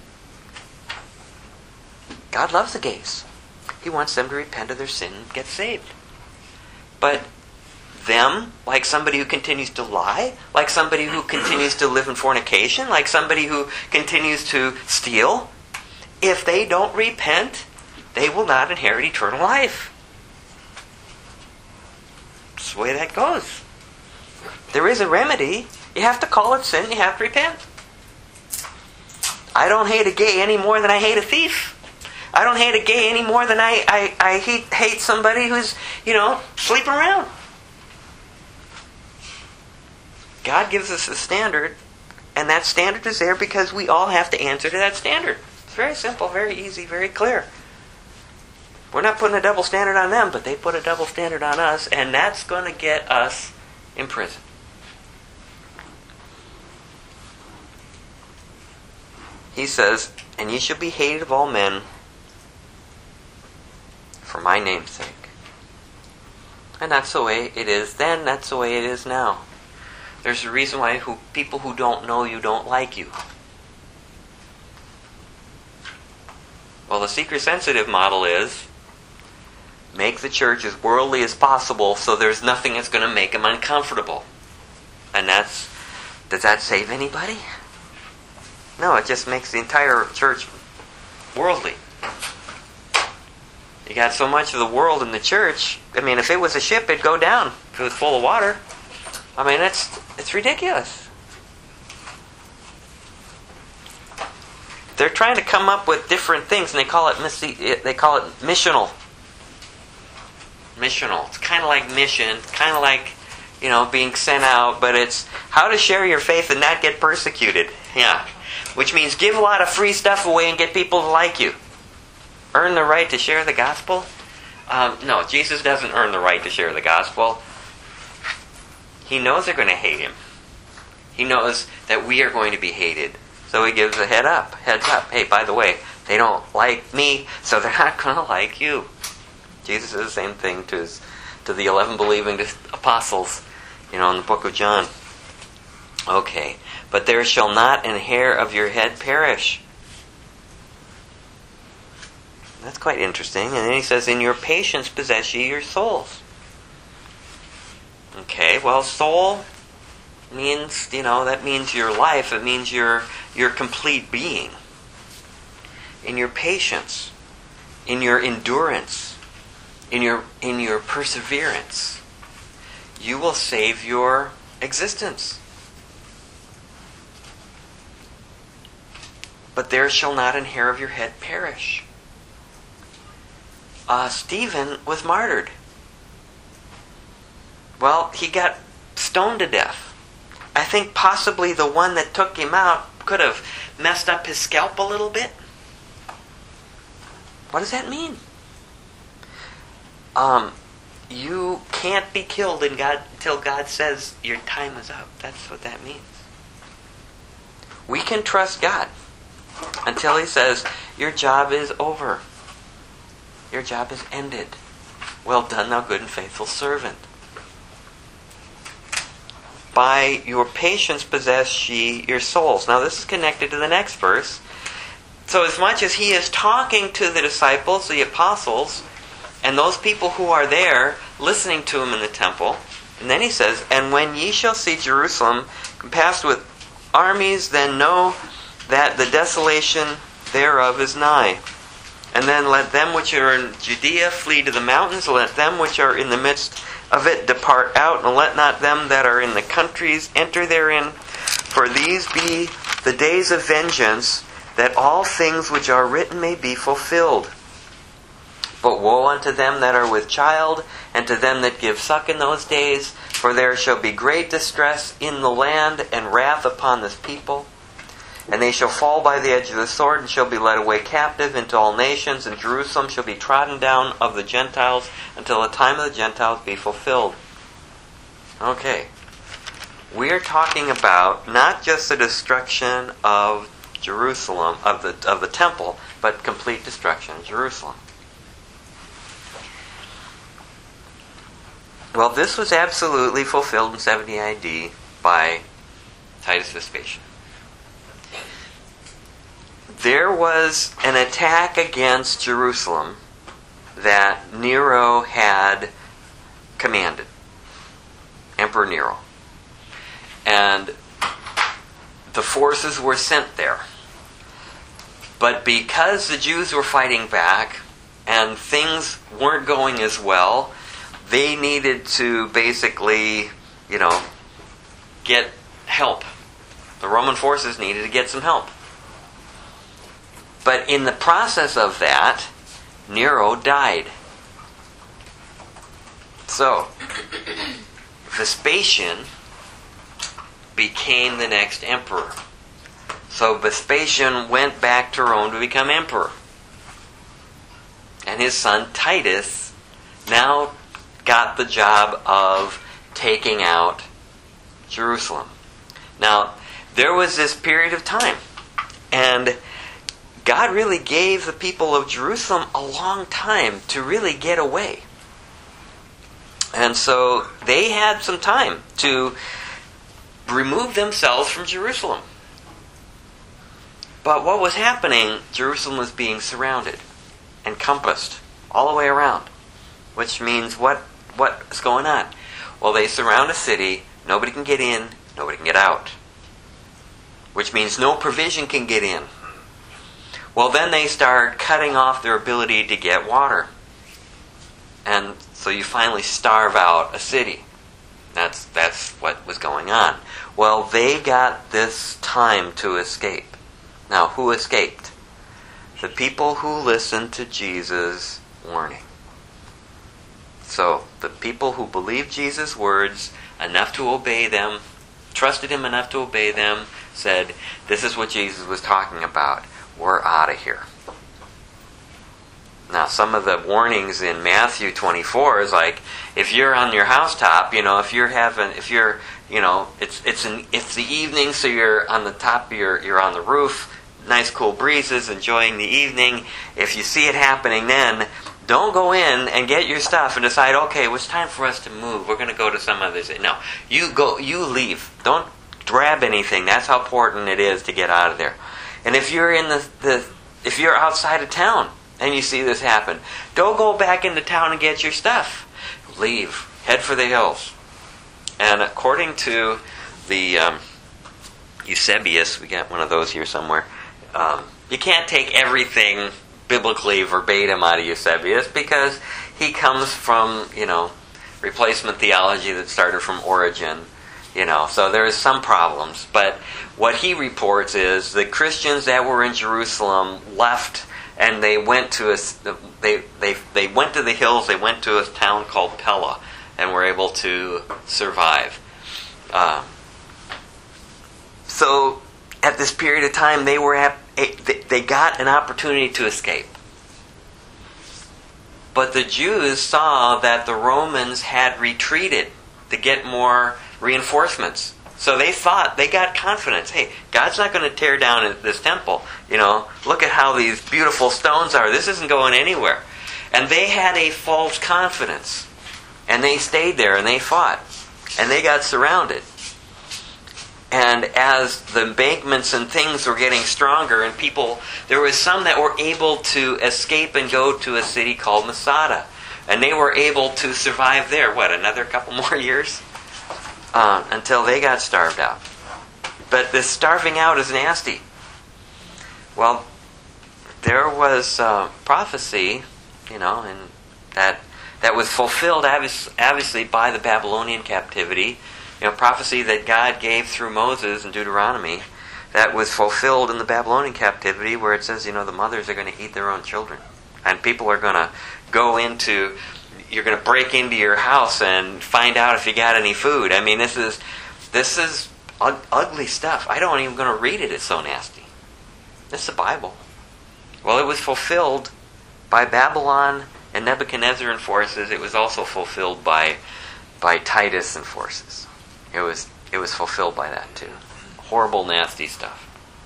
God loves the gays. He wants them to repent of their sin and get saved. But them, like somebody who continues to lie, like somebody who continues to live in fornication, like somebody who continues to steal, if they don't repent, they will not inherit eternal life. That's the way that goes. There is a remedy. You have to call it sin. You have to repent. I don't hate a gay any more than I hate a thief. I don't hate a gay any more than I hate somebody who's, sleeping around. God gives us a standard, and that standard is there because we all have to answer to that standard. It's very simple, very easy, very clear. We're not putting a double standard on them, but they put a double standard on us, and that's going to get us in prison. he says, "And ye shall be hated of all men for my name's sake." And that's the way it is then, that's the way it is now. There's a reason why people who don't know you don't like you. Well, the seeker-sensitive model is make the church as worldly as possible so there's nothing that's going to make them uncomfortable. And does that save anybody? No, it just makes the entire church worldly. You got so much of the world in the church. I mean, if it was a ship, it'd go down if it was full of water. I mean, it's ridiculous. They're trying to come up with different things, and they call it missional. Missional. It's kind of like mission. It's kind of like, being sent out, but it's how to share your faith and not get persecuted. Yeah. Which means give a lot of free stuff away and get people to like you. Earn the right to share the gospel? No, Jesus doesn't earn the right to share the gospel. He knows they're going to hate him. He knows that we are going to be hated. So he gives a heads up. Hey, by the way, they don't like me, so they're not going to like you. Jesus did the same thing to the 11 believing apostles, in the book of John. Okay, but there shall not an hair of your head perish. That's quite interesting. And then he says, in your patience possess ye your souls. Okay, well, soul means, that means your life. It means your complete being. In your patience, in your endurance, in your perseverance, you will save your existence. But there shall not an hair of your head perish. Stephen was martyred. Well, he got stoned to death. I think possibly the one that took him out could have messed up his scalp a little bit. What does that mean? You can't be killed until God says your time is up. That's what that means. We can trust God until He says your job is over. Your job is ended. Well done, thou good and faithful servant. By your patience possess ye your souls. Now this is connected to the next verse. So as much as he is talking to the disciples, the apostles, and those people who are there listening to him in the temple, and then he says, and when ye shall see Jerusalem compassed with armies, then know that the desolation thereof is nigh. And then let them which are in Judea flee to the mountains, let them which are in the midst of it depart out, and let not them that are in the countries enter therein. For these be the days of vengeance, that all things which are written may be fulfilled. But woe unto them that are with child, and to them that give suck in those days, for there shall be great distress in the land, and wrath upon this people. And they shall fall by the edge of the sword, and shall be led away captive into all nations, and Jerusalem shall be trodden down of the Gentiles, until the time of the Gentiles be fulfilled. Okay. We are talking about not just the destruction of Jerusalem, of the temple, but complete destruction of Jerusalem. Well, this was absolutely fulfilled in 70 AD by Titus Vespasian. There was an attack against Jerusalem that Nero had commanded. Emperor Nero. And the forces were sent there. But because the Jews were fighting back and things weren't going as well, they needed to basically, get help. The Roman forces needed to get some help. But in the process of that, Nero died. So, Vespasian became the next emperor. So Vespasian went back to Rome to become emperor. And his son Titus now got the job of taking out Jerusalem. Now, there was this period of time, and God really gave the people of Jerusalem a long time to really get away. And so they had some time to remove themselves from Jerusalem. But what was happening, Jerusalem was being surrounded, encompassed, all the way around. Which means what's going on? Well, they surround a city, nobody can get in, nobody can get out. Which means no provision can get in. Well, then they start cutting off their ability to get water. And so you finally starve out a city. That's what was going on. Well, they got this time to escape. Now, who escaped? The people who listened to Jesus' warning. So, the people who believed Jesus' words enough to obey them, trusted him enough to obey them, said, this is what Jesus was talking about. We're out of here. Now, some of the warnings in Matthew 24 is like, if you're on your housetop, it's the evening, so you're on the top, you're on the roof, nice cool breezes, enjoying the evening. If you see it happening then, don't go in and get your stuff and decide, okay, well, it's time for us to move. We're going to go to some other city. No, you leave. Don't grab anything. That's how important it is to get out of there. And if you're in if you're outside of town and you see this happen, don't go back into town and get your stuff. Leave. Head for the hills. And according to the Eusebius, we got one of those here somewhere. You can't take everything biblically verbatim out of Eusebius because he comes from, replacement theology that started from Origen. So there's some problems. But what he reports is the Christians that were in Jerusalem left and they went to they went to the hills. They went to a town called Pella and were able to survive. So at this period of time, they got an opportunity to escape. But the Jews saw that the Romans had retreated to get more reinforcements. So they thought, they got confidence. Hey, God's not going to tear down this temple. Look at how these beautiful stones are. This isn't going anywhere. And they had a false confidence. And they stayed there and they fought. And they got surrounded. And as the embankments and things were getting stronger and there was some that were able to escape and go to a city called Masada. And they were able to survive there, another couple more years? Until they got starved out. But this starving out is nasty. Well, there was prophecy, and that was fulfilled obviously by the Babylonian captivity. Prophecy that God gave through Moses in Deuteronomy that was fulfilled in the Babylonian captivity where it says, the mothers are going to eat their own children. And people are going to you're going to break into your house and find out if you got any food. I mean, this is ugly stuff. I don't even going to read it. It's so nasty. This is the Bible. Well, it was fulfilled by Babylon and Nebuchadnezzar and forces. It was also fulfilled by Titus and forces. It was fulfilled by that too. Horrible, nasty stuff.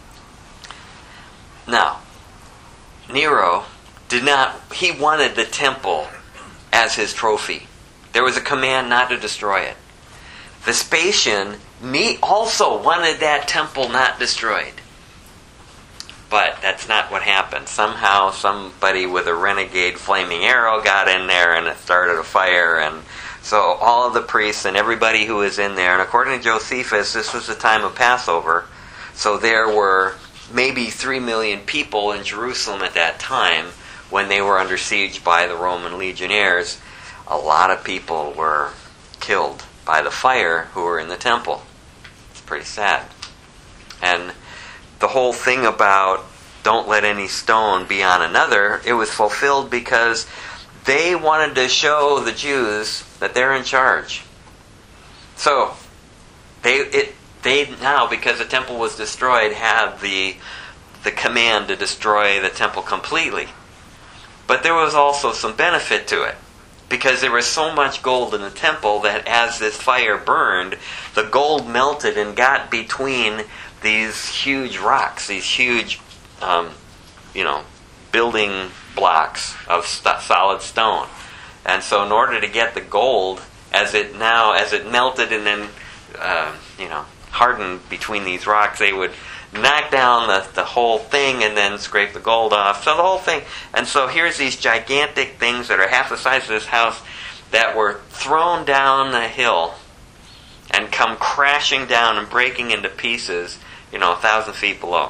Now, Nero he wanted the temple as his trophy. There was a command not to destroy it. Vespasian also wanted that temple not destroyed. But that's not what happened. Somehow somebody with a renegade flaming arrow got in there and it started a fire, and so all of the priests and everybody who was in there, and according to Josephus, this was the time of Passover, so there were maybe 3 million people in Jerusalem at that time when they were under siege by the Roman legionnaires. A lot of people were killed by the fire who were in the temple. It's pretty sad. And the whole thing about don't let any stone be on another, it was fulfilled because they wanted to show the Jews that they're in charge. So, they now, because the temple was destroyed, had the command to destroy the temple completely. But there was also some benefit to it, because there was so much gold in the temple that as this fire burned, the gold melted and got between these huge rocks, these huge building blocks of solid stone. And so in order to get the gold, as it melted and then hardened between these rocks, they would knock down the whole thing and then scrape the gold off. So the whole thing. And so here's these gigantic things that are half the size of this house that were thrown down the hill and come crashing down and breaking into pieces, 1,000 feet below.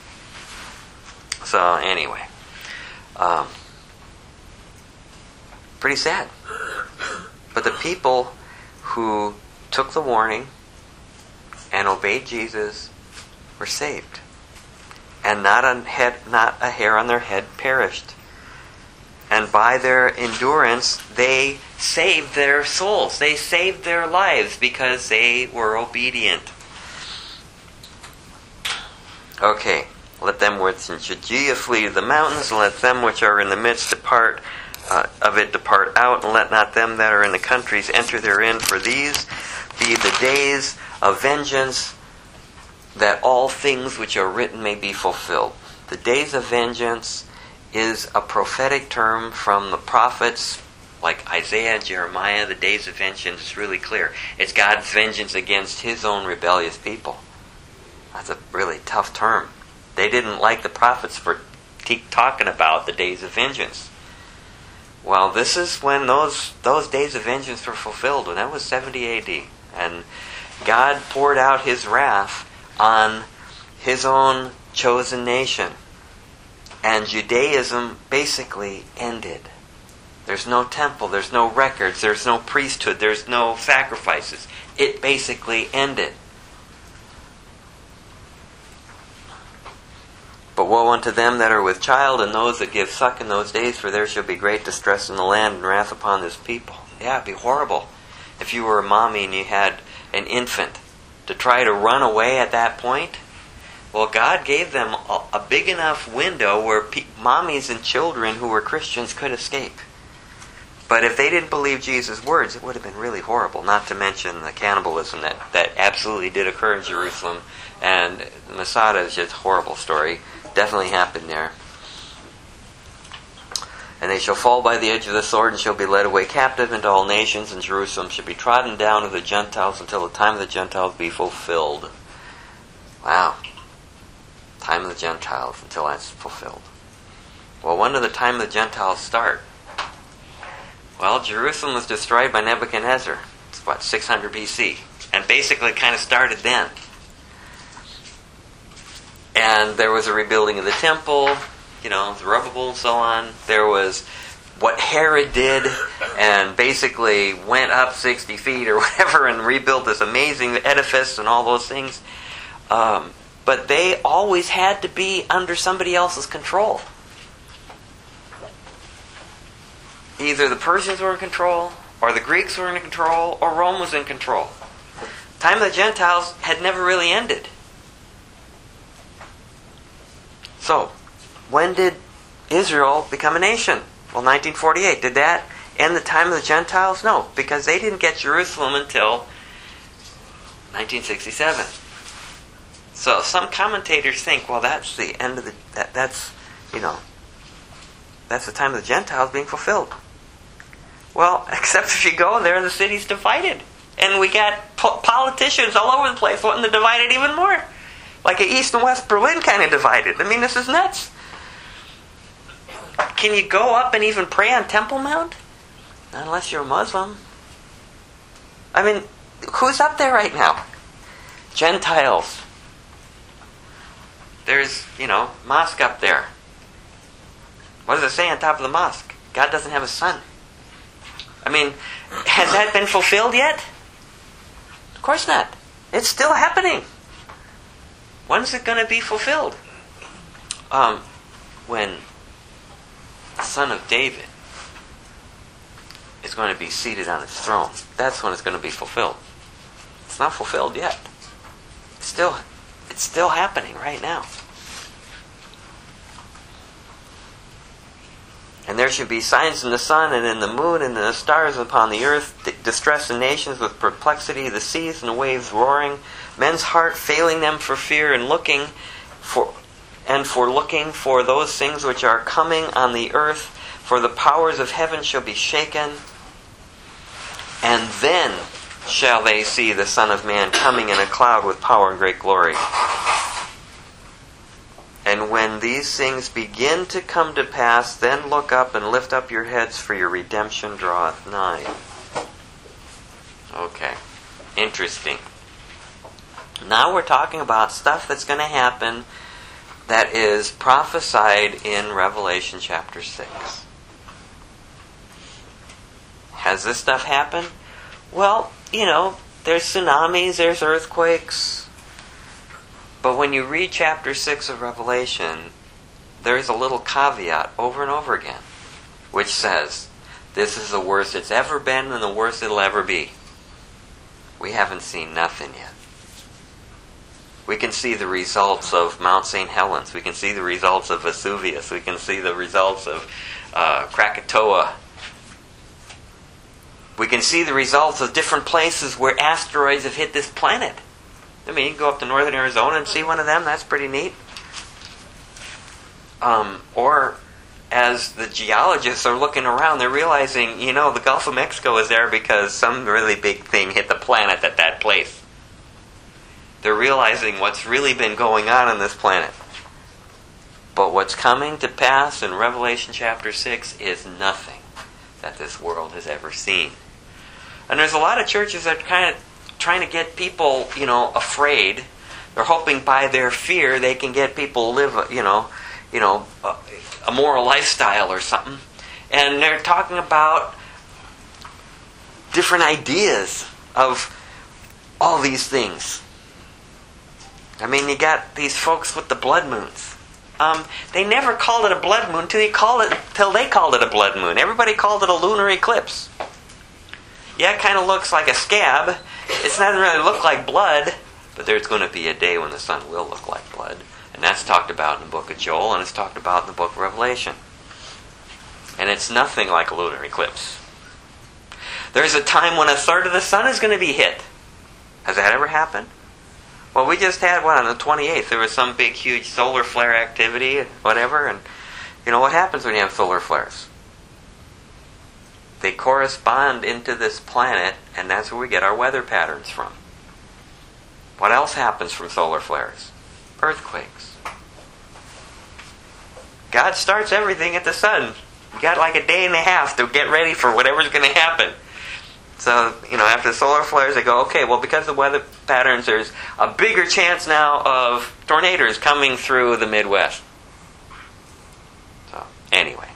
So anyway, pretty sad. But the people who took the warning and obeyed Jesus were saved, and not a hair on their head perished. And by their endurance, they saved their souls. They saved their lives because they were obedient. Okay, let them which in Judea flee to the mountains, and let them which are in the midst depart out, and let not them that are in the countries enter therein, for these be the days of vengeance, that all things which are written may be fulfilled. The days of vengeance is a prophetic term from the prophets like Isaiah and Jeremiah. The days of vengeance is really clear. It's God's vengeance against His own rebellious people. That's a really tough term. They didn't like the prophets for talking about the days of vengeance. Well, this is when those days of vengeance were fulfilled, and that was 70 A.D. And God poured out His wrath on His own chosen nation. And Judaism basically ended. There's no temple, there's no records, there's no priesthood, there's no sacrifices. It basically ended. But woe unto them that are with child, and those that give suck in those days, for there shall be great distress in the land, and wrath upon this people. Yeah, it'd be horrible if you were a mommy and you had an infant. To try to run away at that point? Well, God gave them a big enough window where mommies and children who were Christians could escape. But if they didn't believe Jesus' words, it would have been really horrible, not to mention the cannibalism that absolutely did occur in Jerusalem. And Masada is just a horrible story. Definitely happened there. And they shall fall by the edge of the sword, and shall be led away captive into all nations, and Jerusalem shall be trodden down of the Gentiles until the time of the Gentiles be fulfilled. Wow. Time of the Gentiles until that's fulfilled. Well, when did the time of the Gentiles start? Well, Jerusalem was destroyed by Nebuchadnezzar. It's 600 BC. And basically it kind of started then. And there was a rebuilding of the temple, Zerubbabel and so on. There was what Herod did, and basically went up 60 feet or whatever and rebuilt this amazing edifice and all those things. But they always had to be under somebody else's control. Either the Persians were in control, or the Greeks were in control, or Rome was in control. Time of the Gentiles had never really ended. So, when did Israel become a nation? Well, 1948. Did that end the time of the Gentiles? No, because they didn't get Jerusalem until 1967. So some commentators think, well, that's the end of that's the time of the Gentiles being fulfilled. Well, except if you go there, the city's divided. And we got politicians all over the place wanting to divide it even more. Like an East and West Berlin kind of divided. I mean, this is nuts. Can you go up and even pray on Temple Mount? Not unless you're a Muslim. I mean, who's up there right now? Gentiles. There's, mosque up there. What does it say on top of the mosque? God doesn't have a son. I mean, has that been fulfilled yet? Of course not. It's still happening. When's it going to be fulfilled? When the son of David is going to be seated on his throne. That's when it's going to be fulfilled. It's not fulfilled yet. It's still happening right now. And there should be signs in the sun and in the moon and in the stars upon the earth, distress the nations with perplexity, the seas and the waves roaring, men's heart failing them for fear and looking for and for looking for those things which are coming on the earth, for the powers of heaven shall be shaken, and then shall they see the Son of Man coming in a cloud with power and great glory. And when these things begin to come to pass, then look up and lift up your heads, for your redemption draweth nigh. Okay, interesting. Now we're talking about stuff that's going to happen that is prophesied in Revelation chapter 6. Has this stuff happened? Well, there's tsunamis, there's earthquakes. But when you read chapter 6 of Revelation, there's a little caveat over and over again, which says, this is the worst it's ever been and the worst it'll ever be. We haven't seen nothing yet. We can see the results of Mount St. Helens. We can see the results of Vesuvius. We can see the results of Krakatoa. We can see the results of different places where asteroids have hit this planet. I mean, you can go up to northern Arizona and see one of them. That's pretty neat. Or as the geologists are looking around, they're realizing, the Gulf of Mexico is there because some really big thing hit the planet at that place. They're realizing what's really been going on this planet. But what's coming to pass in Revelation chapter 6 is nothing that this world has ever seen. And there's a lot of churches that are kind of trying to get people, afraid. They're hoping by their fear they can get people to live, a moral lifestyle or something. And they're talking about different ideas of all these things. I mean, you got these folks with the blood moons. They never called it a blood moon till they called it a blood moon. Everybody called it a lunar eclipse. Yeah, it kind of looks like a scab. It doesn't really look like blood, but there's going to be a day when the sun will look like blood. And that's talked about in the book of Joel, and it's talked about in the book of Revelation. And it's nothing like a lunar eclipse. There's a time when a third of the sun is going to be hit. Has that ever happened? Well, we just had one on the 28th. There was some big, huge solar flare activity, whatever. And what happens when you have solar flares? They correspond into this planet, and that's where we get our weather patterns from. What else happens from solar flares? Earthquakes. God starts everything at the sun. You got like a day and a half to get ready for whatever's going to happen. So, after the solar flares, they go, okay, well, because of the weather patterns, there's a bigger chance now of tornadoes coming through the Midwest. So, anyway.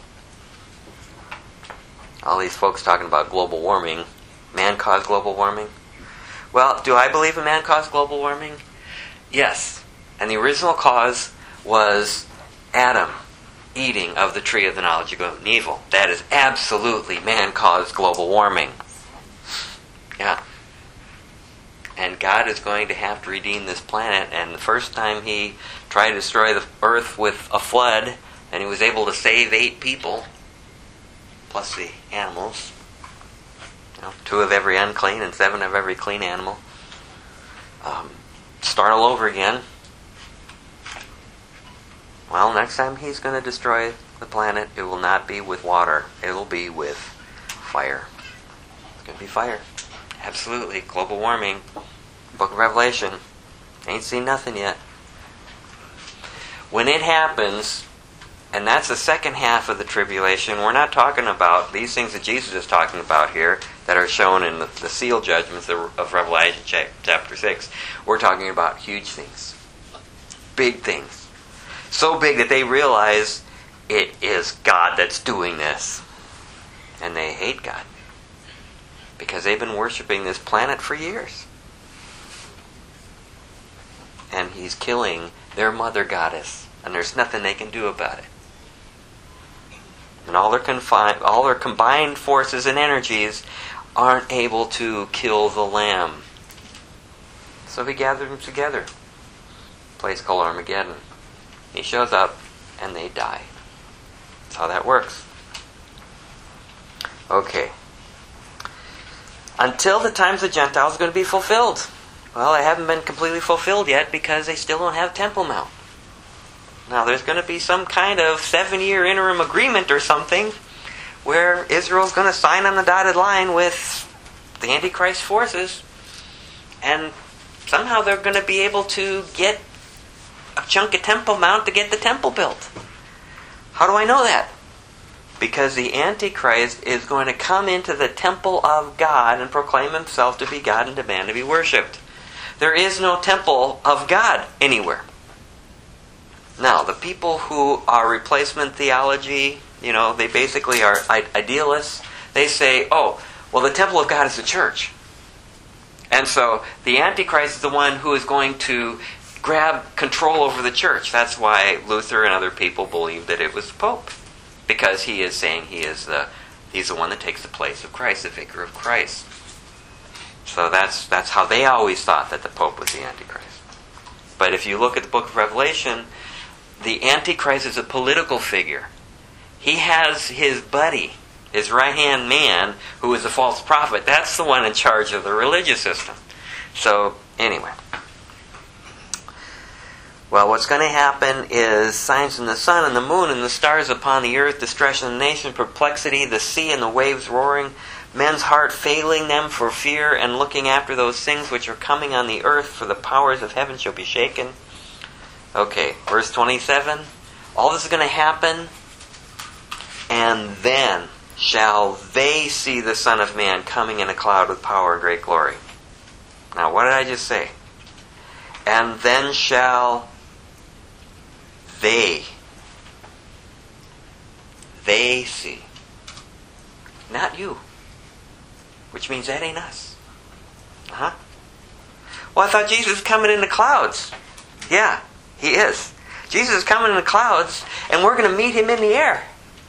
All these folks talking about global warming. Man-caused global warming. Well, do I believe in man-caused global warming? Yes. And the original cause was Adam eating of the tree of the knowledge of good and evil. That is absolutely man-caused global warming. Yeah. And God is going to have to redeem this planet. And the first time he tried to destroy the earth with a flood, and he was able to save 8 people, plus the animals. 2 of every unclean and 7 of every clean animal. Start all over again. Well, next time he's going to destroy the planet, it will not be with water. It will be with fire. It's going to be fire. Absolutely. Global warming. Book of Revelation. Ain't seen nothing yet. When it happens, and that's the second half of the tribulation, we're not talking about these things that Jesus is talking about here that are shown in the seal judgments of Revelation chapter 6. We're talking about huge things. Big things. So big that they realize it is God that's doing this. And they hate God. Because they've been worshiping this planet for years. And he's killing their mother goddess. And there's nothing they can do about it. And all their combined forces and energies aren't able to kill the Lamb. So he gathered them together. A place called Armageddon. He shows up and they die. That's how that works. Okay. Until the times of the Gentiles are going to be fulfilled. Well, they haven't been completely fulfilled yet because they still don't have Temple Mount. Now there's going to be some kind of 7-year interim agreement or something where Israel's going to sign on the dotted line with the Antichrist forces, and somehow they're going to be able to get a chunk of Temple Mount to get the temple built. How do I know that? Because the Antichrist is going to come into the temple of God and proclaim himself to be God and demand to be worshipped. There is no temple of God anywhere. Now, the people who are replacement theology, they basically are idealists. They say, oh, well, the temple of God is the church. And so the Antichrist is the one who is going to grab control over the church. That's why Luther and other people believe that it was the Pope. Because he is saying he's the one that takes the place of Christ, the vicar of Christ. So that's how they always thought that the Pope was the Antichrist. But if you look at the book of Revelation, the Antichrist is a political figure. He has his buddy, his right-hand man, who is a false prophet. That's the one in charge of the religious system. So, anyway. Well, what's going to happen is signs in the sun and the moon and the stars upon the earth, destruction of the nation, perplexity, the sea and the waves roaring, men's heart failing them for fear and looking after those things which are coming on the earth, for the powers of heaven shall be shaken. Okay, verse 27. All this is going to happen, and then shall they see the Son of Man coming in a cloud with power and great glory. Now, what did I just say? And then shall they see. Not you. Which means that ain't us. Well, I thought Jesus was coming in the clouds. Yeah, he is. Jesus is coming in the clouds, and we're going to meet him in the air.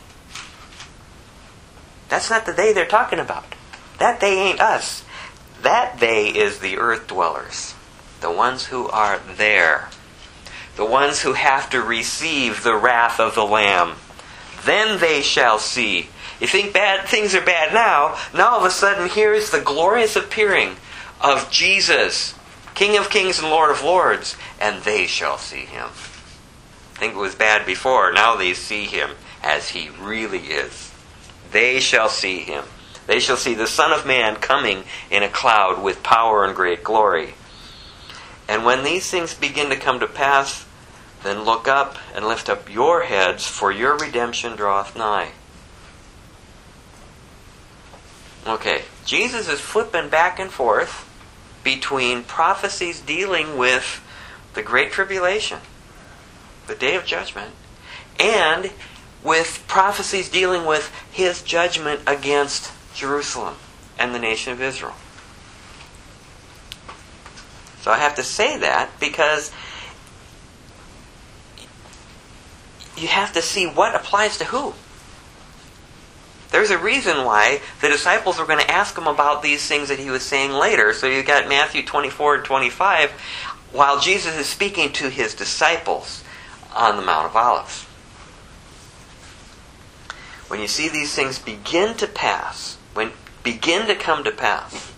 That's not the they they're talking about. That they ain't us. That they is the earth dwellers. The ones who are there. The ones who have to receive the wrath of the Lamb. Then they shall see. You think bad things are bad now. Now all of a sudden here is the glorious appearing of Jesus, King of Kings and Lord of Lords. And they shall see him. I think it was bad before. Now they see him as he really is. They shall see him. They shall see the Son of Man coming in a cloud with power and great glory. And when these things begin to come to pass, then look up and lift up your heads, for your redemption draweth nigh. Okay, Jesus is flipping back and forth between prophecies dealing with the Great Tribulation, the Day of Judgment, and with prophecies dealing with his judgment against Jerusalem and the nation of Israel. So I have to say that because you have to see what applies to who. There's a reason why the disciples were going to ask him about these things that he was saying later. So you've got Matthew 24 and 25, while Jesus is speaking to his disciples on the Mount of Olives. When you see these things begin to pass, begin to come to pass,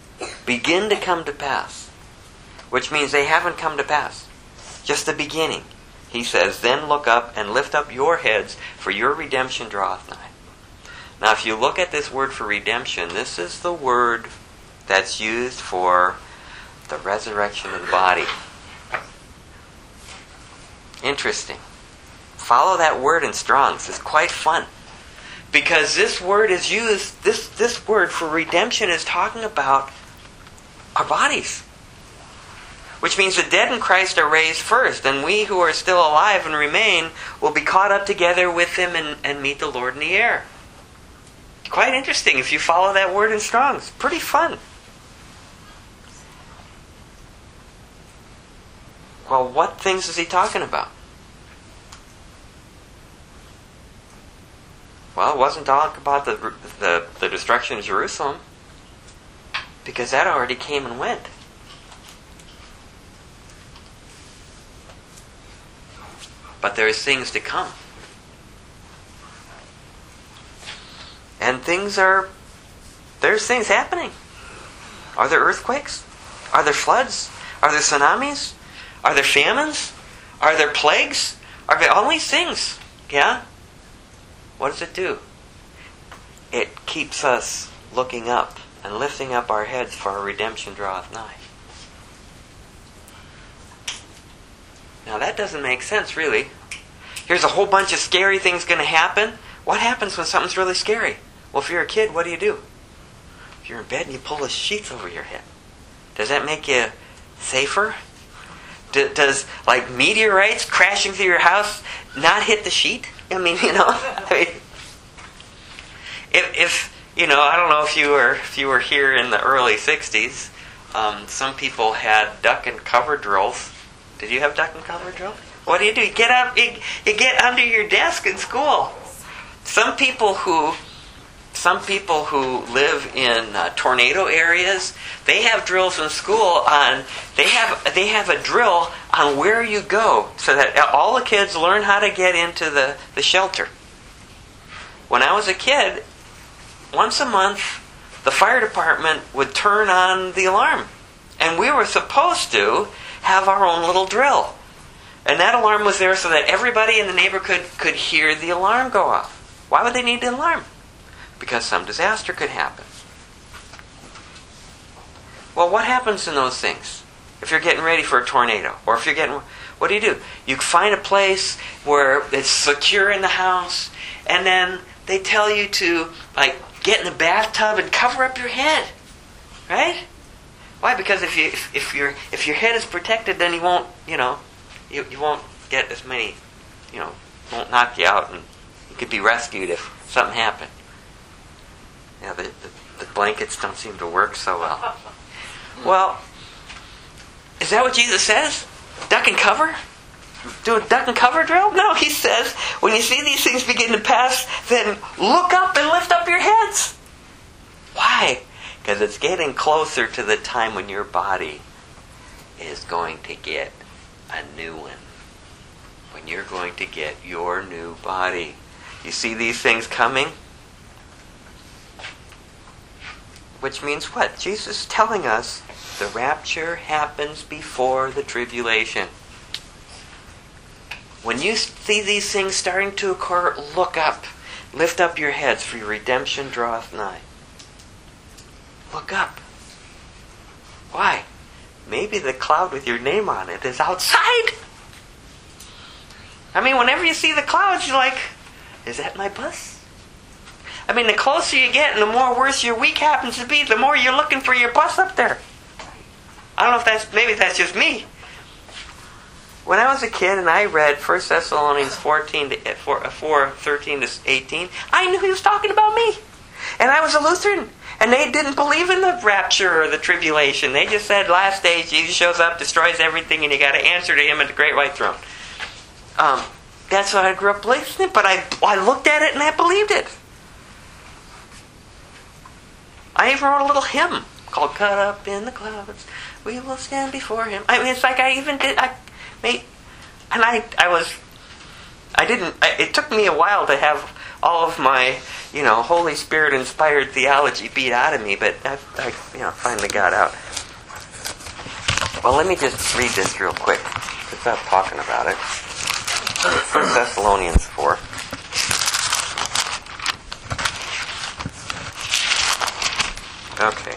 which means they haven't come to pass, just the beginning. He says, then look up and lift up your heads, for your redemption draweth nigh. Now, if you look at this word for redemption, this is the word that's used for the resurrection of the body. Interesting. Follow that word in Strong's. It's quite fun. Because this word is used, this word for redemption is talking about our bodies. Which means the dead in Christ are raised first, and we who are still alive and remain will be caught up together with him and meet the Lord in the air. Quite interesting if you follow that word in Strong's. Pretty fun. Well, what things is he talking about? Well, it wasn't talking about the destruction of Jerusalem, because that already came and went. But there's things to come. And there's things happening. Are there earthquakes? Are there floods? Are there tsunamis? Are there famines? Are there plagues? All these things, yeah? What does it do? It keeps us looking up and lifting up our heads, for our redemption draweth nigh. Now that doesn't make sense, really. Here's a whole bunch of scary things going to happen. What happens when something's really scary? Well, if you're a kid, what do? If you're in bed and you pull the sheets over your head, does that make you safer? Does like meteorites crashing through your house not hit the sheet? I mean, if I don't know if you were here in the early '60s. Some people had duck and cover drills. Did you have duck and cover drills? What do? You get up, you get under your desk in school. Some people who live in tornado areas, they have drills in school on. They have a drill on where you go, so that all the kids learn how to get into the shelter. When I was a kid, once a month, the fire department would turn on the alarm, and we were supposed to have our own little drill. And that alarm was there so that everybody in the neighborhood could hear the alarm go off. Why would they need the alarm? Because some disaster could happen. Well, what happens in those things? If you're getting ready for a tornado, or if you're getting... What do? You find a place where it's secure in the house, and then they tell you to, get in the bathtub and cover up your head. Right? Why? Because if your head is protected, then you won't, you won't get as many, won't knock you out, and you could be rescued if something happened. The blankets don't seem to work so well. Well, is that what Jesus says? Duck and cover? Do a duck and cover drill? No, he says, when you see these things begin to pass, then look up and lift up your heads. Why? Because it's getting closer to the time when your body is going to get a new one. When you're going to get your new body. You see these things coming? Which means what? Jesus is telling us the rapture happens before the tribulation. When you see these things starting to occur, look up. Lift up your heads, for your redemption draweth nigh. Look up. Why? Maybe the cloud with your name on it is outside. I mean, whenever you see the clouds, you're like, is that my bus? I mean, the closer you get and the more worse your week happens to be, the more you're looking for your bus up there. I don't know if maybe that's just me. When I was a kid and I read 1 Thessalonians 4:13-18, I knew he was talking about me. And I was a Lutheran. And they didn't believe in the rapture or the tribulation. They just said, last days, Jesus shows up, destroys everything, and you got to answer to him at the great white throne. That's what I grew up believing, but I looked at it and I believed it. I even wrote a little hymn called "Caught Up in the Clouds, We Will Stand Before Him." I mean, it's like I even did. It took me a while to have all of my, Holy Spirit inspired theology beat out of me, but I finally got out. Well, let me just read this real quick. Let's stop talking about it. 1 Thessalonians 4. Okay.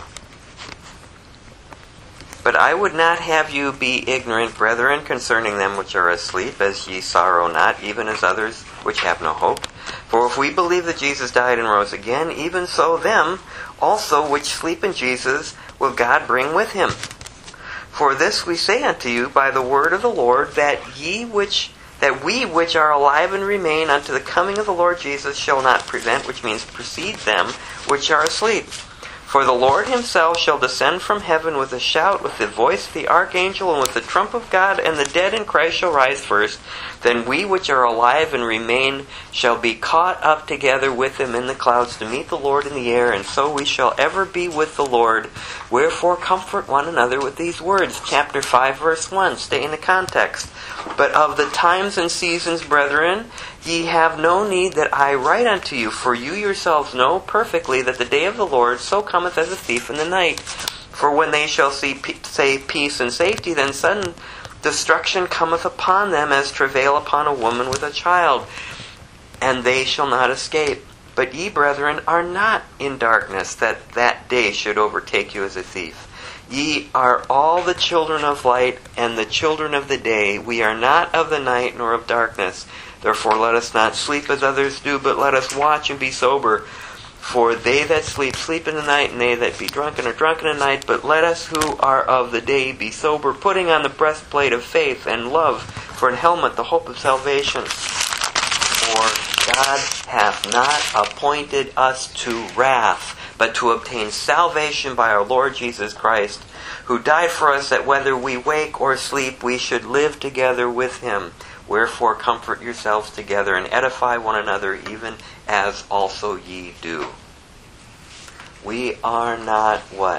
But I would not have you be ignorant, brethren, concerning them which are asleep, as ye sorrow not, even as others which have no hope. For if we believe that Jesus died and rose again, even so them also which sleep in Jesus will God bring with him. For this we say unto you by the word of the Lord, that we which are alive and remain unto the coming of the Lord Jesus shall not prevent, which means precede them which are asleep. For the Lord himself shall descend from heaven with a shout, with the voice of the archangel, and with the trump of God, and the dead in Christ shall rise first. Then we which are alive and remain shall be caught up together with them in the clouds to meet the Lord in the air, and so we shall ever be with the Lord. Wherefore comfort one another with these words. Chapter 5, verse 1. Stay in the context. But of the times and seasons, brethren, ye have no need that I write unto you, for you yourselves know perfectly that the day of the Lord so cometh as a thief in the night. For when they shall say peace and safety, then Destruction cometh upon them as travail upon a woman with a child, and they shall not escape. But ye, brethren, are not in darkness, that that day should overtake you as a thief. Ye are all the children of light, and the children of the day. We are not of the night, nor of darkness. Therefore let us not sleep as others do, but let us watch and be sober. For they that sleep, sleep in the night, and they that be drunken are drunken in the night. But let us who are of the day be sober, putting on the breastplate of faith and love, for an helmet the hope of salvation. For God hath not appointed us to wrath, but to obtain salvation by our Lord Jesus Christ, who died for us, that whether we wake or sleep, we should live together with him. Wherefore comfort yourselves together and edify one another, even as also ye do. We are not what?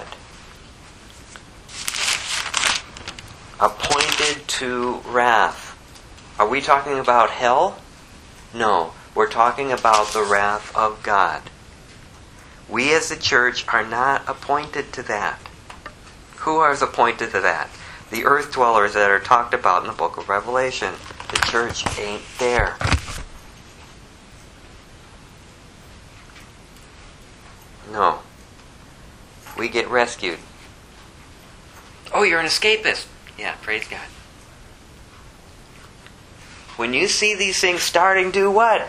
Appointed to wrath. Are we talking about hell? No. We're talking about the wrath of God. We as the church are not appointed to that. Who is appointed to that? The earth dwellers that are talked about in the book of Revelation. The church ain't there. No. We get rescued. Oh, you're an escapist. Yeah, praise God. When you see these things starting, do what?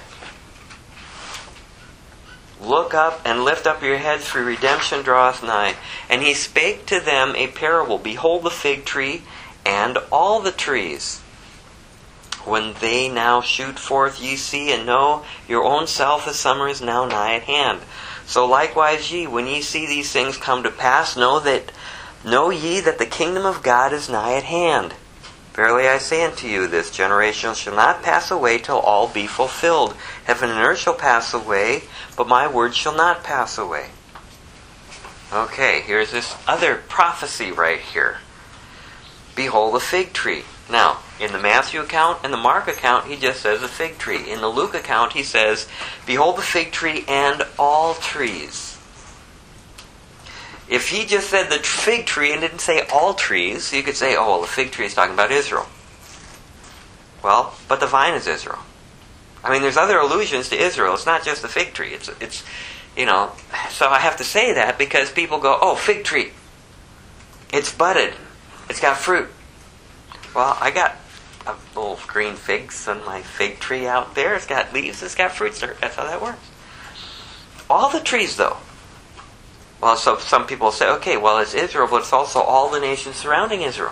Look up and lift up your heads, for redemption draweth nigh. And he spake to them a parable. Behold the fig tree and all the trees. When they now shoot forth, ye see and know your own self the summer is now nigh at hand. So likewise ye, when ye see these things come to pass, know ye that the kingdom of God is nigh at hand. Verily I say unto you, this generation shall not pass away till all be fulfilled. Heaven and earth shall pass away, but my word shall not pass away. Okay, here's this other prophecy right here. Behold the fig tree. Now, in the Matthew account and the Mark account, he just says a fig tree. In the Luke account, he says, behold the fig tree and all trees. If he just said the fig tree and didn't say all trees, you could say, oh, well, the fig tree is talking about Israel. Well, but the vine is Israel. I mean, there's other allusions to Israel. It's not just the fig tree. It's so I have to say that because people go, oh, fig tree. It's budded. It's got fruit. Well, I got little green figs on my fig tree out there. It's got leaves. It's got fruits. That's how that works. All the trees, though. Well, so some people say, okay, well, it's Israel, but it's also all the nations surrounding Israel.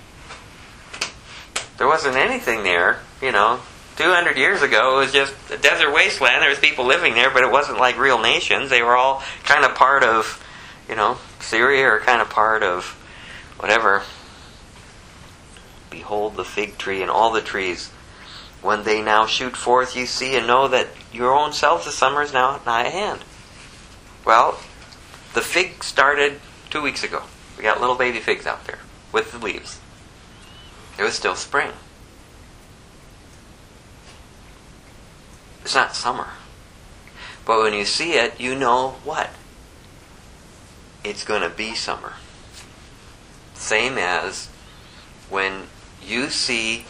There wasn't anything there, 200 years ago, it was just a desert wasteland. There was people living there, but it wasn't like real nations. They were all kind of part of, Syria, or kind of part of whatever. Behold the fig tree and all the trees. When they now shoot forth, you see and know that your own selves the summer is now nigh at hand. Well, the fig started 2 weeks ago. We got little baby figs out there with the leaves. It was still spring. It's not summer. But when you see it, you know what? It's going to be summer. Same as when you see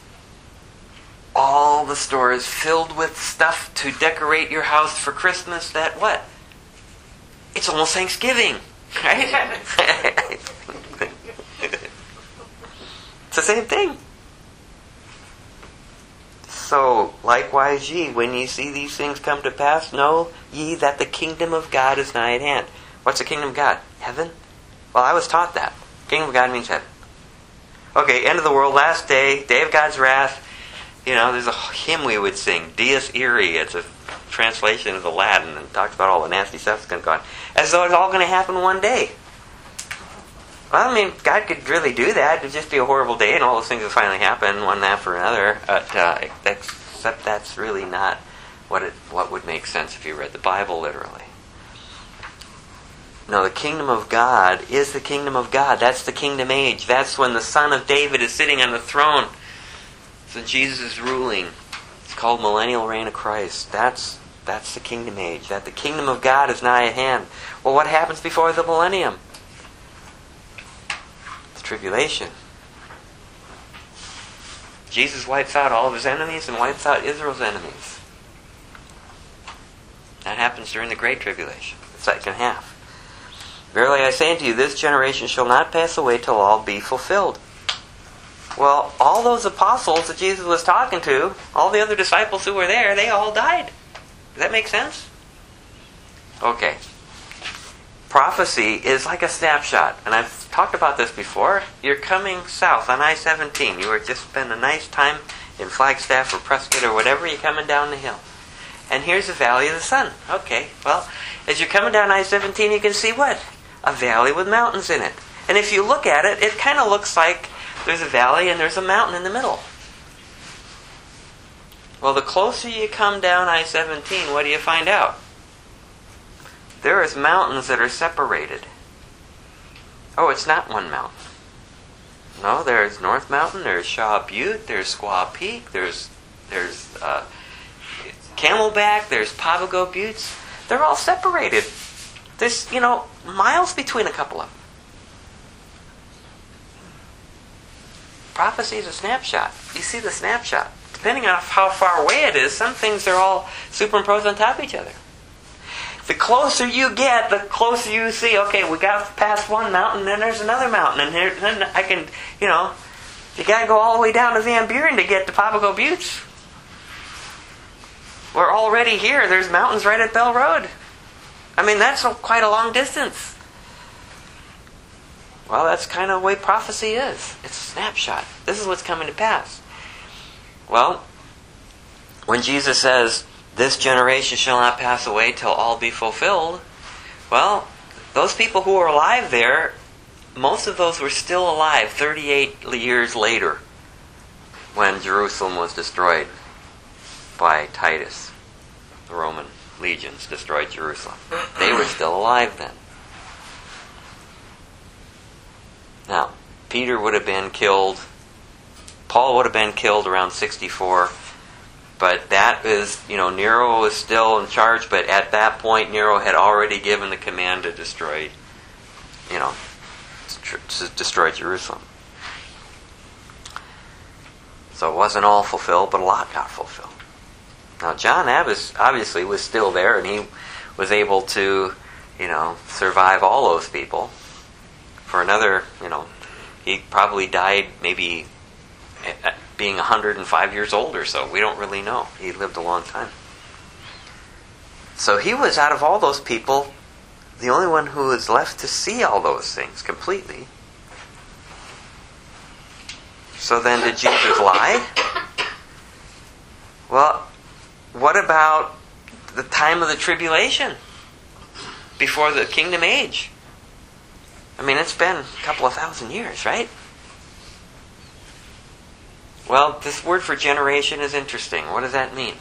all the stores filled with stuff to decorate your house for Christmas, that what? It's almost Thanksgiving, right? It's the same thing. So, likewise ye, when ye see these things come to pass, know ye that the kingdom of God is nigh at hand. What's the kingdom of God? Heaven? Well, I was taught that. Kingdom of God means heaven. Okay, end of the world, last day, day of God's wrath. There's a hymn we would sing, Dies Irae. It's a translation of the Latin and talks about all the nasty stuff that's going to go on. As though it's all going to happen one day. Well, I mean, God could really do that. It'd just be a horrible day and all those things would finally happen, one after another. Except that's really not what would make sense if you read the Bible literally. No, the kingdom of God is the kingdom of God. That's the kingdom age. That's when the Son of David is sitting on the throne. So Jesus is ruling. It's called millennial reign of Christ. That's the kingdom age. That the kingdom of God is nigh at hand. Well, what happens before the millennium? The tribulation. Jesus wipes out all of his enemies and wipes out Israel's enemies. That happens during the Great Tribulation, the second half. Verily I say unto you, this generation shall not pass away till all be fulfilled. Well, all those apostles that Jesus was talking to, all the other disciples who were there, they all died. Does that make sense? Okay. Prophecy is like a snapshot. And I've talked about this before. You're coming south on I-17. You were just spend a nice time in Flagstaff or Prescott or whatever. You're coming down the hill. And here's the Valley of the Sun. Okay, well, as you're coming down I-17, you can see what? A valley with mountains in it. And if you look at it, it kind of looks like there's a valley and there's a mountain in the middle. Well, the closer you come down I-17, what do you find out? There is mountains that are separated. Oh, it's not one mountain. No, there's North Mountain, there's Shaw Butte, there's Squaw Peak, there's Camelback, there's Papago Buttes. They're all separated. There's, miles between a couple of them. Prophecy is a snapshot. You see the snapshot. Depending on how far away it is, some things are all superimposed on top of each other. The closer you get, the closer you see, okay, we got past one mountain, then there's another mountain, and then I can, you got to go all the way down to Van Buren to get to Papago Buttes. We're already here. There's mountains right at Bell Road. I mean, that's quite a long distance. Well, that's kind of the way prophecy is. It's a snapshot. This is what's coming to pass. Well, when Jesus says, this generation shall not pass away till all be fulfilled, well, those people who were alive there, most of those were still alive 38 years later when Jerusalem was destroyed by Titus. The Roman legions destroyed Jerusalem. They were still alive then. Now, Peter would have been killed. Paul would have been killed around 64. But that is, Nero was still in charge. But at that point, Nero had already given the command to destroy, destroy Jerusalem. So it wasn't all fulfilled, but a lot got fulfilled. Now, John obviously was still there, and he was able to, survive all those people. For another, he probably died maybe being 105 years old or so. We don't really know. He lived a long time. So he was, out of all those people, the only one who was left to see all those things completely. So then, did Jesus lie? Well, what about the time of the tribulation before the kingdom age? I mean, it's been a couple of thousand years, right? Well, this word for generation is interesting. What does that mean?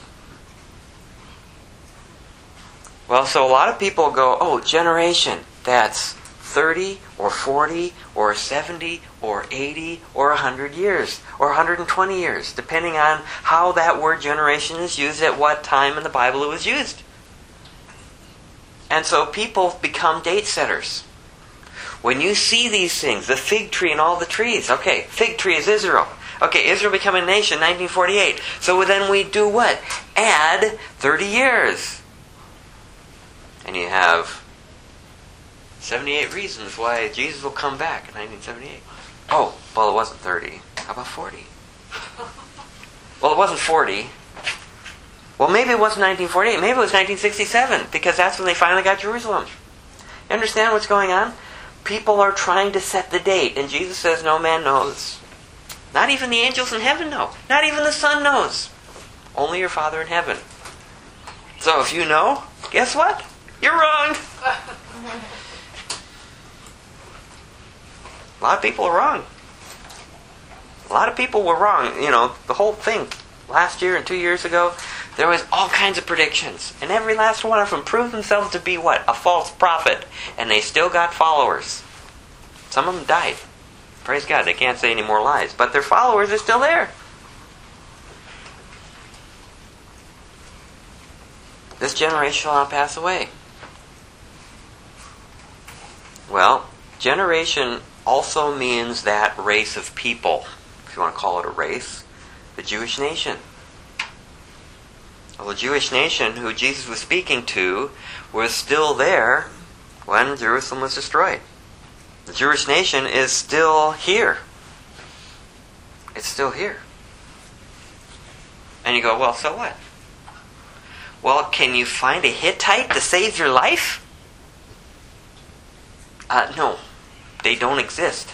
Well, so a lot of people go, oh, generation, that's 30 or 40 or 70 or 80 or 100 years or 120 years, depending on how that word generation is used at what time in the Bible it was used. And so people become date setters. When you see these things, the fig tree and all the trees, okay, fig tree is Israel. Okay, Israel becoming a nation, 1948. So then we do what? Add 30 years. And you have 78 reasons why Jesus will come back in 1978. Oh, well, it wasn't 30. How about 40? Well, it wasn't 40. Well, maybe it wasn't 1948. Maybe it was 1967, because that's when they finally got Jerusalem. You understand what's going on? People are trying to set the date, and Jesus says no man knows. Not even the angels in heaven know. Not even the Son knows. Only your Father in heaven. So if you know, guess what? You're wrong. A lot of people are wrong. A lot of people were wrong. The whole thing last year and 2 years ago, there was all kinds of predictions. And every last one of them proved themselves to be what? A false prophet. And they still got followers. Some of them died. Praise God, they can't say any more lies. But their followers are still there. This generation shall not pass away. Well, generation also means that race of people, if you want to call it a race. The Jewish nation. Well, the Jewish nation who Jesus was speaking to was still there when Jerusalem was destroyed. The Jewish nation is still here. It's still here. And you go, well, so what? Well, can you find a Hittite to save your life? No. They don't exist.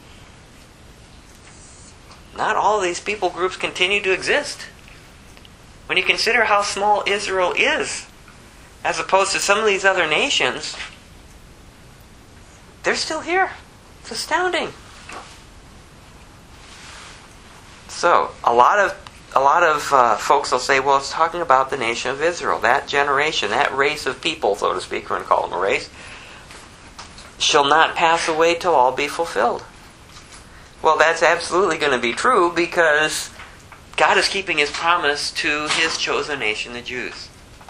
Not all of these people groups continue to exist. When you consider how small Israel is, as opposed to some of these other nations, they're still here. It's astounding. So, a lot of folks will say, well, it's talking about the nation of Israel. That generation, that race of people, so to speak, we're going to call them a race, shall not pass away till all be fulfilled. Well, that's absolutely going to be true because God is keeping His promise to His chosen nation, the Jews.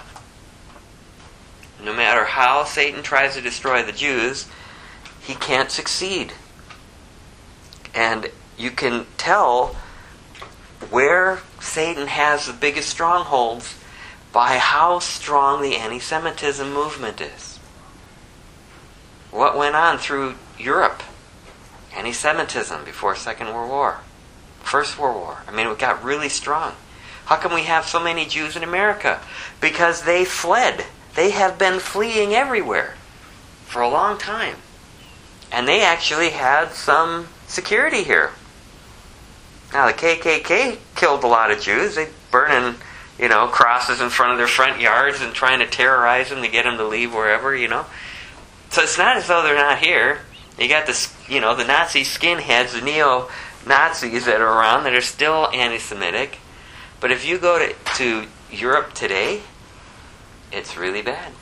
No matter how Satan tries to destroy the Jews, he can't succeed. And you can tell where Satan has the biggest strongholds by how strong the anti-Semitism movement is. What went on through Europe? Anti-Semitism before Second World War. First World War. I mean, it got really strong. How come we have so many Jews in America? Because they fled. They have been fleeing everywhere for a long time. And they actually had some security here. Now, the KKK killed a lot of Jews. They burning, crosses in front of their front yards and trying to terrorize them to get them to leave wherever, So it's not as though they're not here. You got this, the Nazi skinheads, the neo-Nazis that are around that are still anti-Semitic. But if you go to Europe today, it's really bad.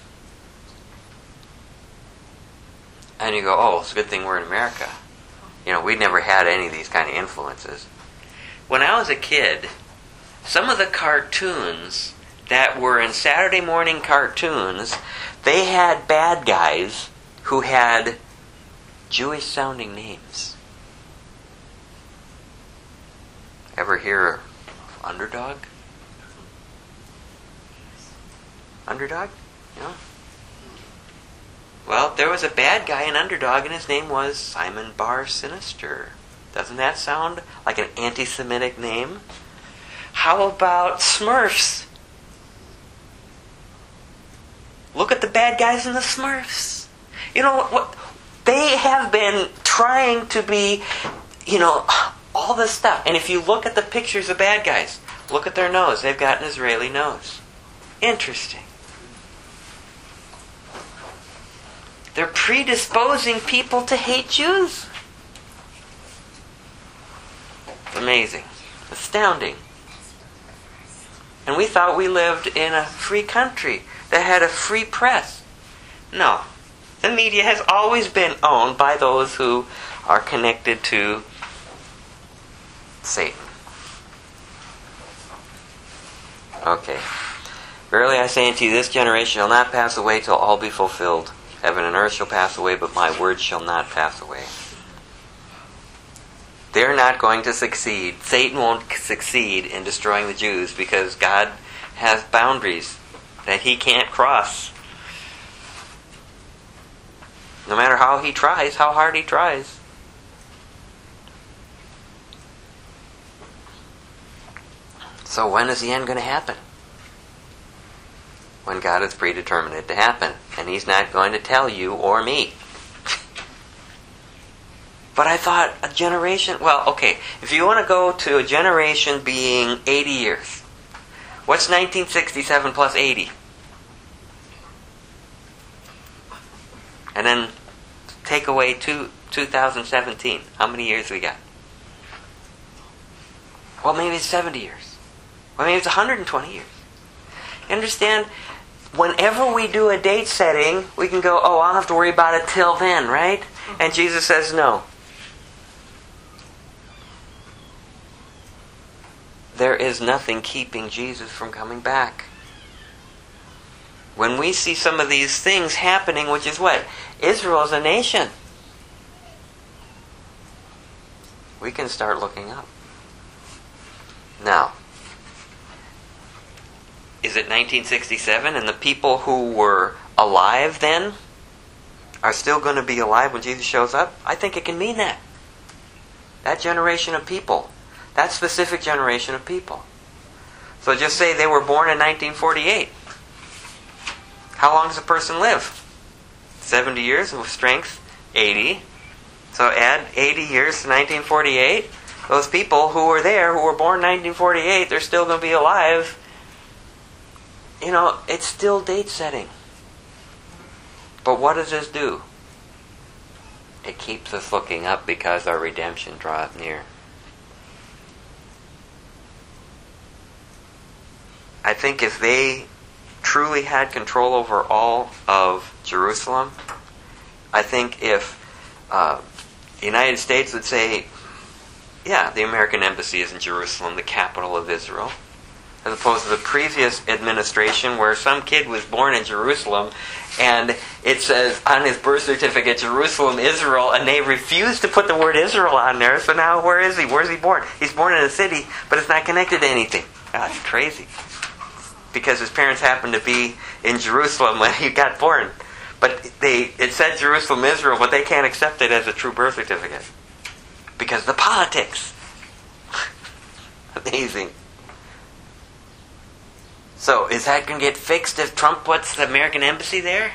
And you go, oh, it's a good thing we're in America. We never had any of these kind of influences. When I was a kid, some of the cartoons that were in Saturday morning cartoons, they had bad guys who had Jewish-sounding names. Ever hear of Underdog? Underdog? No? Well, there was a bad guy in Underdog, and his name was Simon Bar Sinister. Doesn't that sound like an anti-Semitic name? How about Smurfs? Look at the bad guys in the Smurfs. You know what? They have been trying to be, all this stuff. And if you look at the pictures of bad guys, look at their nose. They've got an Israeli nose. Interesting. They're predisposing people to hate Jews. Amazing. Astounding. And we thought we lived in a free country that had a free press. No. The media has always been owned by those who are connected to Satan. Okay. Verily I say unto you, this generation shall not pass away till all be fulfilled. Heaven and earth shall pass away, but my words shall not pass away. They're not going to succeed. Satan won't succeed in destroying the Jews because God has boundaries that He can't cross. No matter how He tries, how hard He tries. So when is the end going to happen? When God has predetermined it to happen. And He's not going to tell you or me. But I thought a generation... Well, okay. If you want to go to a generation being 80 years. What's 1967 plus 80? And then take away 2017. How many years we got? Well, maybe it's 70 years. Well, maybe it's 120 years. You understand? Whenever we do a date setting, we can go, oh, I'll have to worry about it till then, right? And Jesus says no. There is nothing keeping Jesus from coming back. When we see some of these things happening, which is what? Israel is a nation. We can start looking up. Now, is it 1967 and the people who were alive then are still going to be alive when Jesus shows up? I think it can mean that. That generation of people. That specific generation of people. So just say they were born in 1948. How long does a person live? 70 years with strength, 80. So add 80 years to 1948. Those people who were there, who were born in 1948, they're still going to be alive. You know, it's still date setting. But what does this do? It keeps us looking up because our redemption draweth near. I think if they truly had control over all of Jerusalem, I think if the United States would say, yeah, the American embassy is in Jerusalem, the capital of Israel, as opposed to the previous administration where some kid was born in Jerusalem and it says on his birth certificate, Jerusalem, Israel, and they refused to put the word Israel on there. So now where is he? Where's he born? He's born in a city, but it's not connected to anything. That's crazy. Because his parents happened to be in Jerusalem when he got born. But it said Jerusalem, Israel, but they can't accept it as a true birth certificate. Because of the politics. Amazing. So, is that going to get fixed if Trump puts the American embassy there?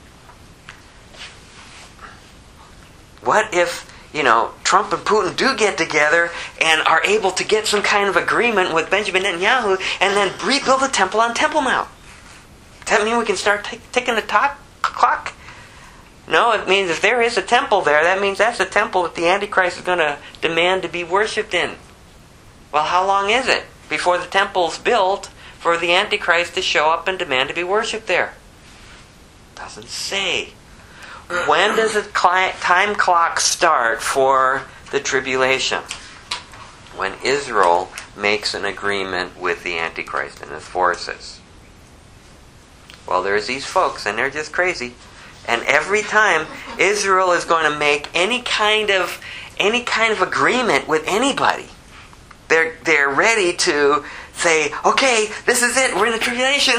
What if, Trump and Putin do get together and are able to get some kind of agreement with Benjamin Netanyahu and then rebuild the temple on Temple Mount? Does that mean we can start ticking the clock? No, it means if there is a temple there, that means that's a temple that the Antichrist is going to demand to be worshipped in. Well, how long is it before the temple's built for the Antichrist to show up and demand to be worshipped there? Doesn't say. When does the time clock start for the tribulation? When Israel makes an agreement with the Antichrist and his forces. Well, there's these folks, and they're just crazy. And every time Israel is going to make any kind of agreement with anybody, they're ready to say, okay, this is it, we're in the tribulation.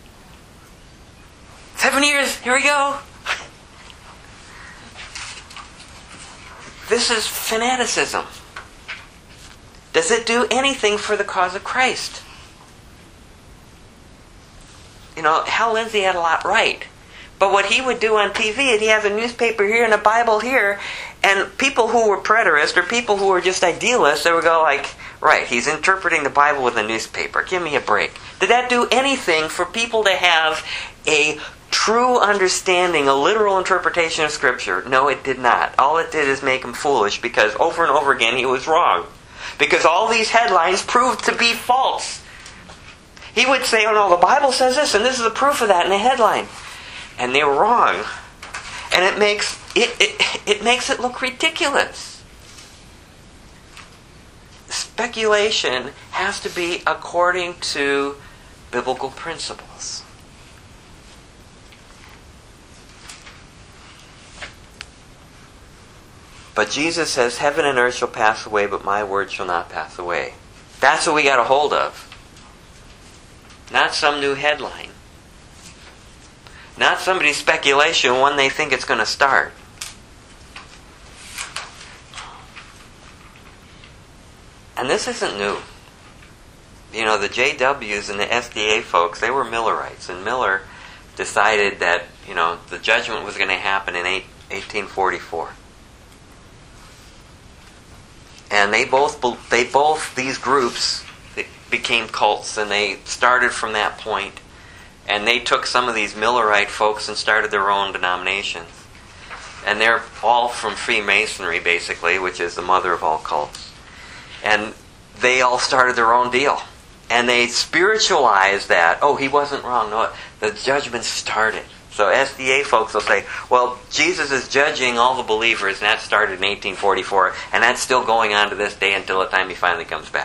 7 years, here we go. This is fanaticism. Does it do anything for the cause of Christ? Hal Lindsey had a lot right. But what he would do on TV, he has a newspaper here and a Bible here, and people who were preterists or people who were just idealists, they would go like, right, he's interpreting the Bible with a newspaper. Give me a break. Did that do anything for people to have a true understanding, a literal interpretation of Scripture? No, it did not. All it did is make him foolish because over and over again he was wrong. Because all these headlines proved to be false. He would say, oh no, the Bible says this and this is the proof of that in the headline. And they were wrong. And it makes it look ridiculous. Speculation has to be according to biblical principles. But Jesus says, heaven and earth shall pass away, but my word shall not pass away. That's what we got a hold of. Not some new headline. Not somebody's speculation when they think it's going to start. And this isn't new. The JWs and the SDA folks, they were Millerites. And Miller decided that, the judgment was going to happen in 1844. And these groups became cults, and they started from that point. And they took some of these Millerite folks and started their own denominations. And they're all from Freemasonry, basically, which is the mother of all cults. And they all started their own deal. And they spiritualized that. Oh, he wasn't wrong. No, the judgment started. So SDA folks will say, well, Jesus is judging all the believers, and that started in 1844, and that's still going on to this day until the time he finally comes back.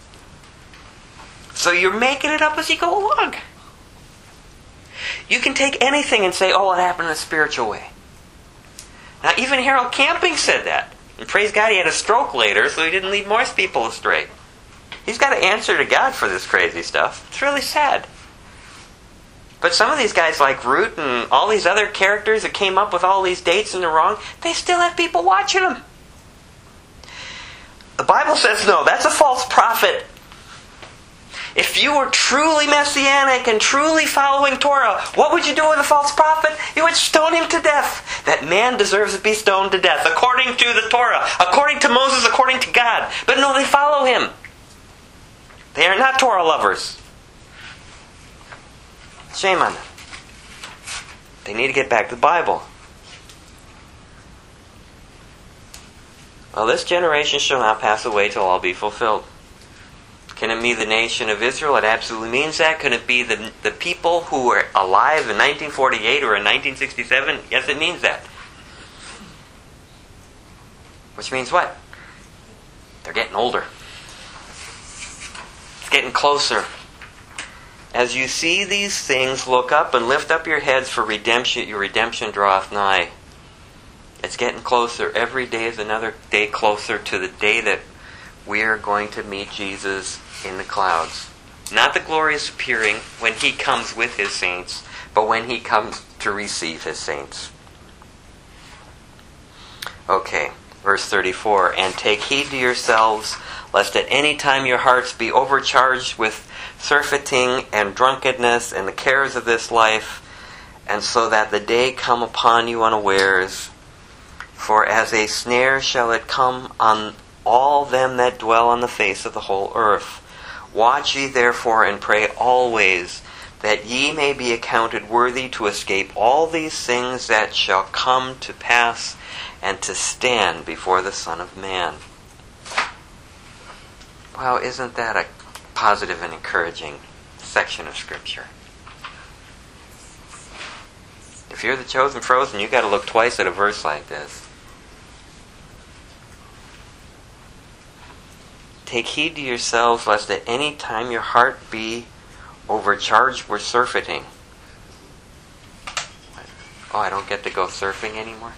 So you're making it up as you go along. You can take anything and say, oh, it happened in a spiritual way. Now, even Harold Camping said that. And praise God, he had a stroke later, so he didn't lead more people astray. He's got to answer to God for this crazy stuff. It's really sad. But some of these guys like Root and all these other characters that came up with all these dates and they're wrong, they still have people watching them. The Bible says no, that's a false prophet. If you were truly messianic and truly following Torah, what would you do with a false prophet? You would stone him to death. That man deserves to be stoned to death, according to the Torah, according to Moses, according to God. But no, they follow him. They are not Torah lovers. Shame on them. They need to get back to the Bible. Well, this generation shall not pass away till all be fulfilled. Can it be the nation of Israel? It absolutely means that. Can it be the people who were alive in 1948 or in 1967? Yes, it means that. Which means what? They're getting older. It's getting closer. As you see these things, look up and lift up your heads, for redemption. Your redemption draweth nigh. It's getting closer. Every day is another day closer to the day that we are going to meet Jesus in the clouds. Not the glorious appearing when He comes with His saints, but when He comes to receive His saints. Okay, verse 34. And take heed to yourselves, lest at any time your hearts be overcharged with surfeiting and drunkenness and the cares of this life, and so that the day come upon you unawares. For as a snare shall it come on all them that dwell on the face of the whole earth. Watch ye therefore and pray always, that ye may be accounted worthy to escape all these things that shall come to pass, and to stand before the Son of Man. Wow, isn't that a positive and encouraging section of Scripture? If you're the chosen frozen, you've got to look twice at a verse like this. Take heed to yourselves, lest at any time your heart be overcharged with surfeiting. Oh, I don't get to go surfing anymore?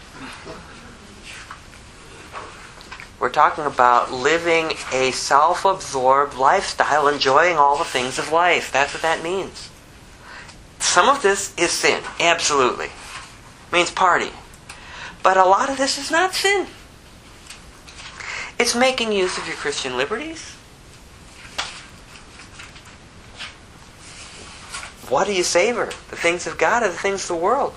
We're talking about living a self-absorbed lifestyle, enjoying all the things of life. That's what that means. Some of this is sin, absolutely. It means party. But a lot of this is not sin. It's making use of your Christian liberties. What do you savor? The things of God or the things of the world?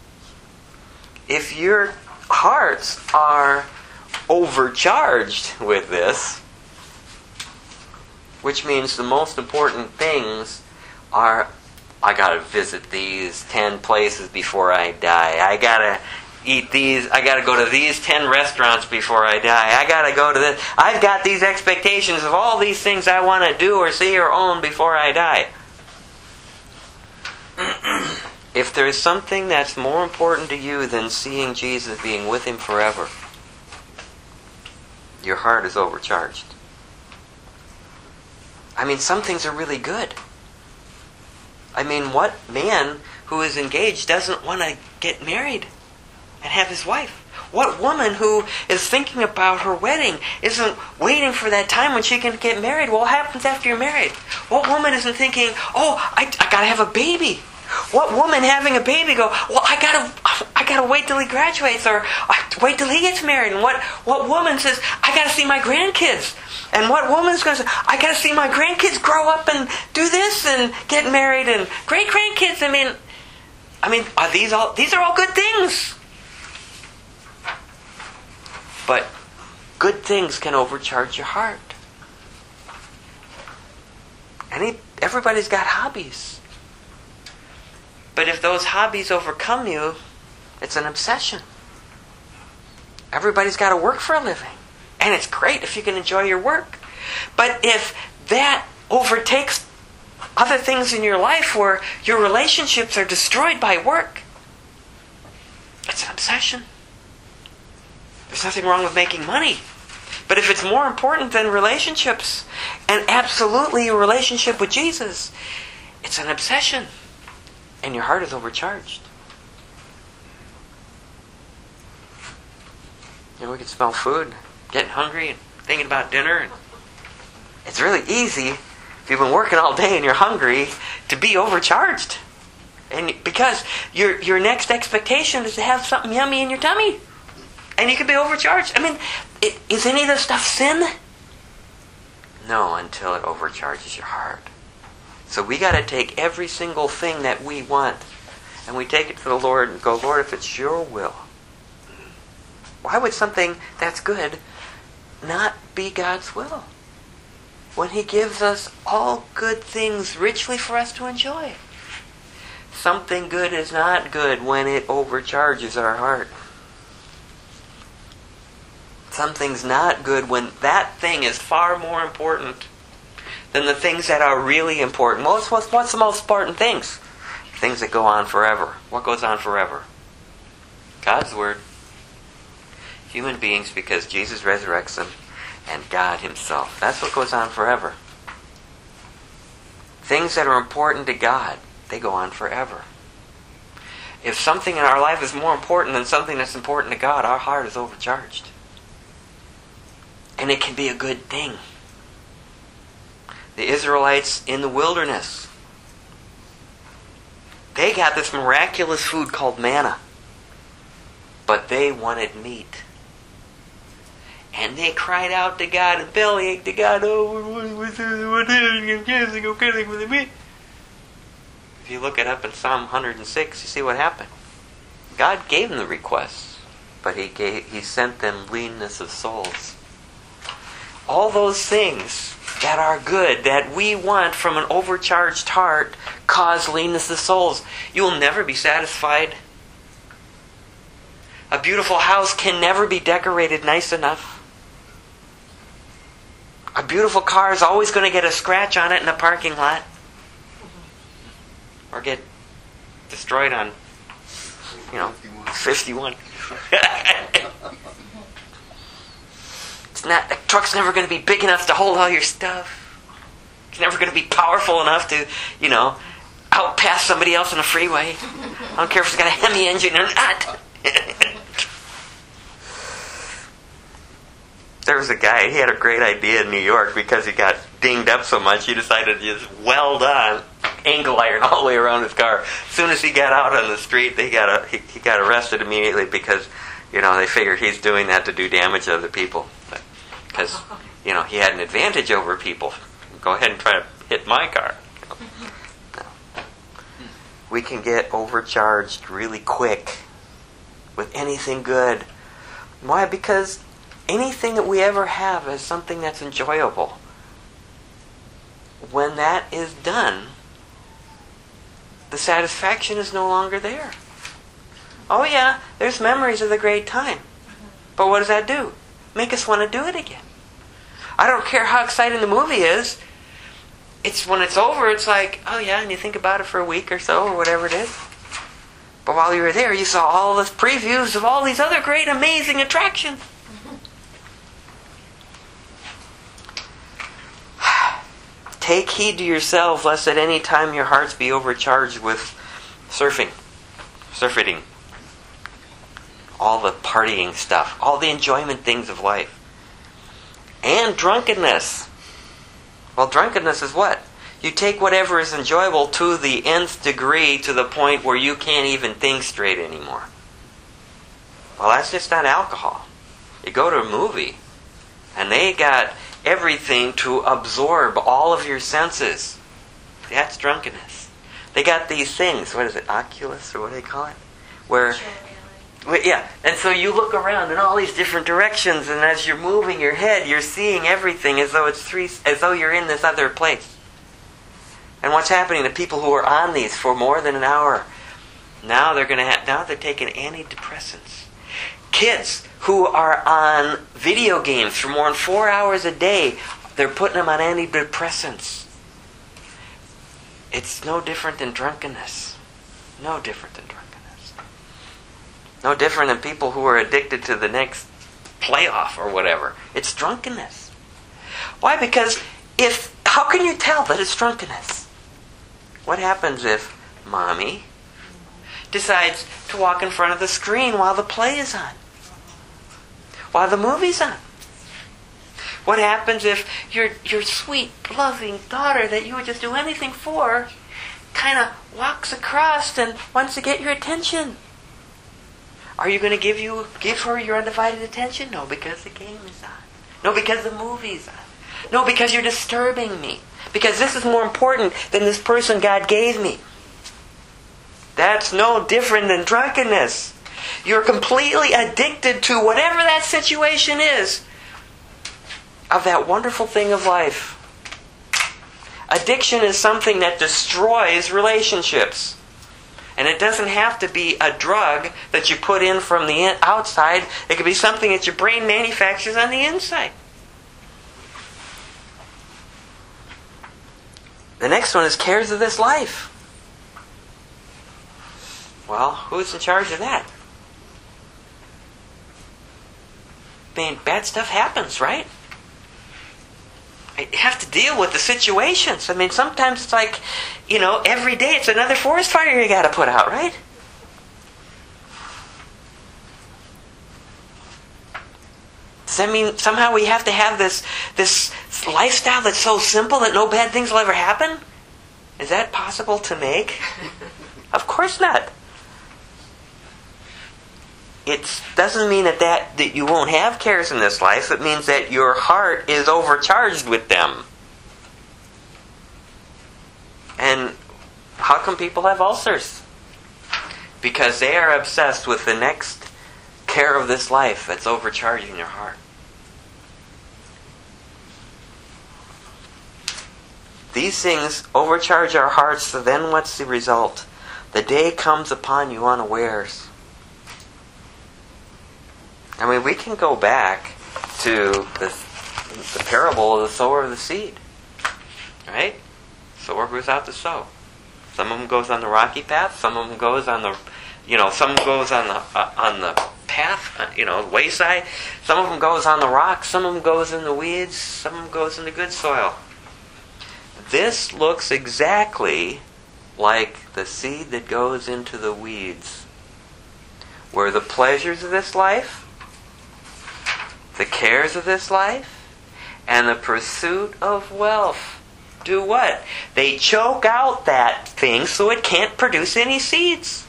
If your hearts are overcharged with this, which means the most important things are, I gotta visit these 10 places before I die. I gotta eat these. I gotta go to these 10 restaurants before I die. I gotta go to this. I've got these expectations of all these things I want to do or see or own before I die. If there is something that's more important to you than seeing Jesus, being with Him forever, your heart is overcharged. I mean, some things are really good. I mean, what man who is engaged doesn't want to get married and have his wife? What woman who is thinking about her wedding isn't waiting for that time when she can get married? Well, what happens after you're married? What woman isn't thinking, oh, I gotta have a baby? What woman having a baby go, well, I gotta wait till he graduates, or wait till he gets married? And what woman says, I gotta see my grandkids? And what woman's going to say, I gotta see my grandkids grow up and do this and get married and great grandkids? I mean, these are all good things. But good things can overcharge your heart. Everybody's got hobbies. But if those hobbies overcome you, it's an obsession. Everybody's got to work for a living. And it's great if you can enjoy your work. But if that overtakes other things in your life where your relationships are destroyed by work, it's an obsession. There's nothing wrong with making money. But if it's more important than relationships, and absolutely your relationship with Jesus, it's an obsession. And your heart is overcharged. We can smell food, getting hungry, and thinking about dinner. And It's really easy, if you've been working all day and you're hungry, to be overcharged. And because your next expectation is to have something yummy in your tummy. And you could be overcharged. I mean, is any of this stuff sin? No, until it overcharges your heart. So we got to take every single thing that we want and we take it to the Lord and go, Lord, if it's your will, why would something that's good not be God's will? When He gives us all good things richly for us to enjoy. Something good is not good when it overcharges our heart. Something's not good when that thing is far more important than the things that are really important. What's the most important things? Things that go on forever. What goes on forever? God's Word. Human beings, because Jesus resurrects them, and God Himself. That's what goes on forever. Things that are important to God, they go on forever. If something in our life is more important than something that's important to God, our heart is overcharged. And it can be a good thing. The Israelites in the wilderness, they got this miraculous food called manna. But they wanted meat. And they cried out to God and bellyached to God, what is the meat? If you look it up in Psalm 106, you see what happened. God gave them the requests, but He sent them leanness of souls. All those things that are good, that we want from an overcharged heart, cause leanness of souls. You will never be satisfied. A beautiful house can never be decorated nice enough. A beautiful car is always going to get a scratch on it in a parking lot. Or get destroyed on, 51. The truck's never going to be big enough to hold all your stuff. It's never going to be powerful enough to, outpass somebody else on the freeway. I don't care if it's got a Hemi engine or not. There was a guy, he had a great idea in New York because he got dinged up so much, he decided to just weld on angle iron all the way around his car. As soon as he got out on the street, he got arrested immediately because, they figured he's doing that to do damage to other people. Because, he had an advantage over people. Go ahead and try to hit my car. No. We can get overcharged really quick with anything good. Why? Because anything that we ever have is something that's enjoyable. When that is done, the satisfaction is no longer there. Oh yeah, there's memories of the great time. But what does that do? Make us want to do it again. I don't care how exciting the movie is. It's when it's over, it's like, oh yeah, and you think about it for a week or so, or whatever it is. But while you were there, you saw all the previews of all these other great, amazing attractions. Take heed to yourselves, lest at any time your hearts be overcharged with surfeiting, all the partying stuff, all the enjoyment things of life, and drunkenness. Well, drunkenness is what? You take whatever is enjoyable to the nth degree, to the point where you can't even think straight anymore. Well, that's just not alcohol. You go to a movie, and they got everything to absorb all of your senses. That's drunkenness. They got these things, what is it, Oculus, or what do they call it? Where, yeah, and so you look around in all these different directions, and as you're moving your head, you're seeing everything as though you're in this other place. And what's happening to people who are on these for more than an hour? Now they're taking antidepressants. Kids who are on video games for more than 4 hours a day, they're putting them on antidepressants. It's no different than drunkenness. No different than drunkenness. No different than people who are addicted to the next playoff or whatever. It's drunkenness. Why? Because how can you tell that it's drunkenness? What happens if mommy decides to walk in front of the screen while the play is on? While the movie's on? What happens if your sweet, loving daughter that you would just do anything for kind of walks across and wants to get your attention? Are you going to give her your undivided attention? No, because the game is on. No, because the movie's on. No, because you're disturbing me. Because this is more important than this person God gave me. That's no different than drunkenness. You're completely addicted to whatever that situation is of that wonderful thing of life. Addiction is something that destroys relationships. And it doesn't have to be a drug that you put in from the outside. It could be something that your brain manufactures on the inside. The next one is cares of this life. Well, who's in charge of that? I mean, bad stuff happens, right? You have to deal with the situations. I mean, sometimes it's like, every day it's another forest fire you got to put out, right? Does that mean somehow we have to have this lifestyle that's so simple that no bad things will ever happen? Is that possible to make? Of course not. It doesn't mean that you won't have cares in this life. It means that your heart is overcharged with them. And how come people have ulcers? Because they are obsessed with the next care of this life that's overcharging their heart. These things overcharge our hearts, so then what's the result? The day comes upon you unawares. I mean, we can go back to the parable of the sower of the seed. Right? Sower goes out to sow. Some of them goes on the rocky path. Some of them goes on the, some goes on the path, wayside. Some of them goes on the rocks. Some of them goes in the weeds. Some of them goes in the good soil. This looks exactly like the seed that goes into the weeds, where the pleasures of this life, the cares of this life, and the pursuit of wealth do what? They choke out that thing so it can't produce any seeds.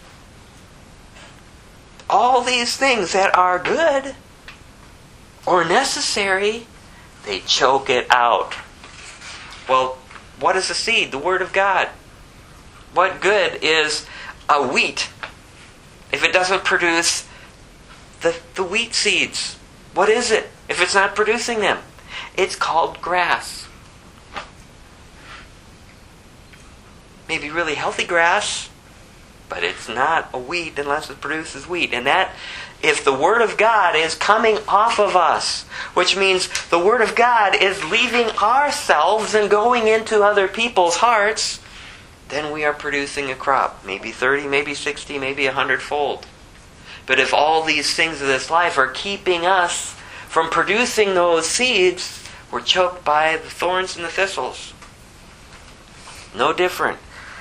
All these things that are good or necessary, they choke it out. Well, what is a seed? The Word of God. What good is a wheat if it doesn't produce the wheat seeds? What is it if it's not producing them? It's called grass. Maybe really healthy grass, but it's not a wheat unless it produces wheat. And that, if the Word of God is coming off of us, which means the Word of God is leaving ourselves and going into other people's hearts, then we are producing a crop. Maybe 30, maybe 60, maybe 100-fold. But if all these things of this life are keeping us from producing those seeds, we're choked by the thorns and the thistles. No different.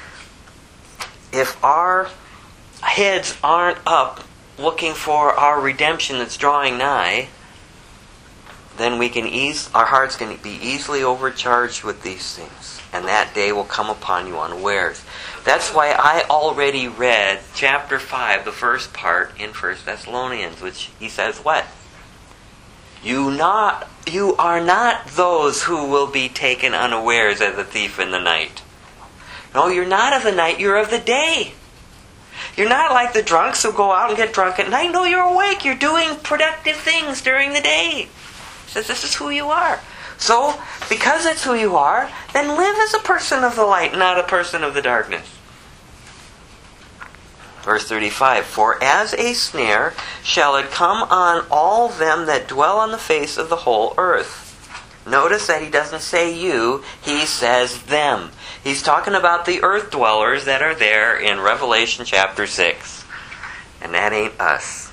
If our heads aren't up looking for our redemption that's drawing nigh, then our hearts can be easily overcharged with these things. And that day will come upon you unawares. That's why I already read chapter 5, the first part in 1 Thessalonians, which he says what? You are not those who will be taken unawares as a thief in the night. No, you're not of the night, you're of the day. You're not like the drunks who go out and get drunk at night. No, you're awake. You're doing productive things during the day. He says this is who you are. So, because it's who you are, then live as a person of the light, not a person of the darkness. Verse 35, For as a snare shall it come on all them that dwell on the face of the whole earth. Notice that he doesn't say you, he says them. He's talking about the earth dwellers that are there in Revelation chapter 6. And that ain't us.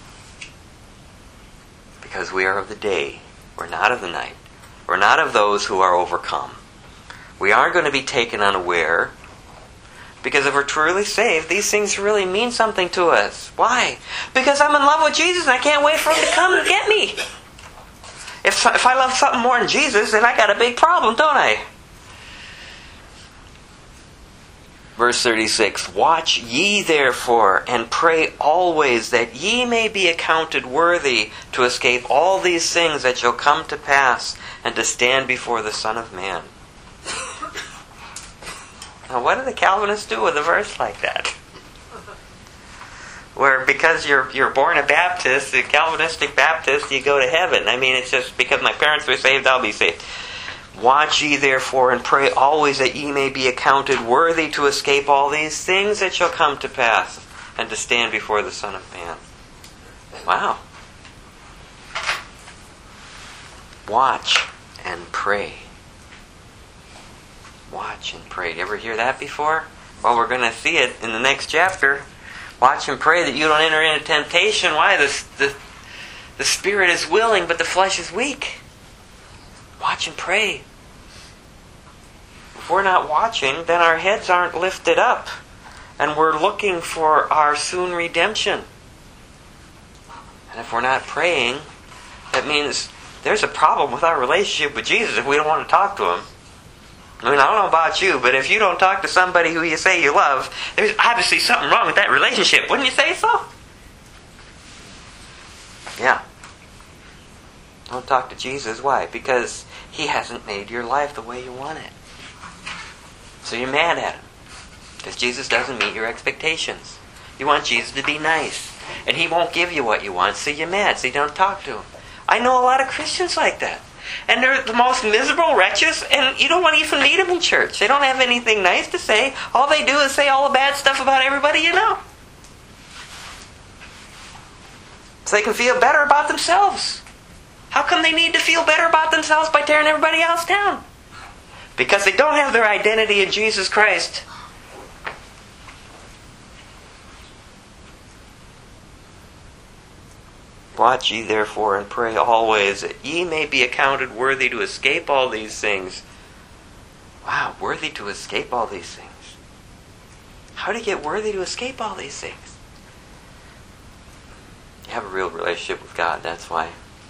Because we are of the day. We're not of the night. We're not of those who are overcome. We aren't going to be taken unaware. Because if we're truly saved, these things really mean something to us. Why? Because I'm in love with Jesus and I can't wait for Him to come and get me. If I love something more than Jesus, then I got a big problem, don't I? Verse 36, watch ye therefore, and pray always, that ye may be accounted worthy to escape all these things that shall come to pass, and to stand before the Son of Man. Now what do the Calvinists do with a verse like that? Where because you're born a Baptist, a Calvinistic Baptist, you go to heaven. I mean, it's just because my parents were saved, I'll be saved. Watch ye therefore, and pray always, that ye may be accounted worthy to escape all these things that shall come to pass, and to stand before the Son of Man. Wow. Watch and pray. Watch and pray. You ever hear that before? Well, we're going to see it in the next chapter. Watch and pray that you don't enter into temptation. Why? The spirit is willing, but the flesh is weak. Watch and pray. If we're not watching, then our heads aren't lifted up, and we're looking for our soon redemption. And if we're not praying, that means there's a problem with our relationship with Jesus if we don't want to talk to Him. I mean, I don't know about you, but if you don't talk to somebody who you say you love, there's obviously something wrong with that relationship. Wouldn't you say so? Yeah. Don't talk to Jesus. Why? Because He hasn't made your life the way you want it. So you're mad at Him. Because Jesus doesn't meet your expectations. You want Jesus to be nice. And He won't give you what you want, so you're mad, so you don't talk to Him. I know a lot of Christians like that. And they're the most miserable wretches, and you don't want to even meet them in church. They don't have anything nice to say. All they do is say all the bad stuff about everybody you know. So they can feel better about themselves. How come they need to feel better about themselves by tearing everybody else down? Because they don't have their identity in Jesus Christ. Watch ye therefore, and pray always, that ye may be accounted worthy to escape all these things. Wow, worthy to escape all these things. How do you get worthy to escape all these things? You have a real relationship with God, that's why.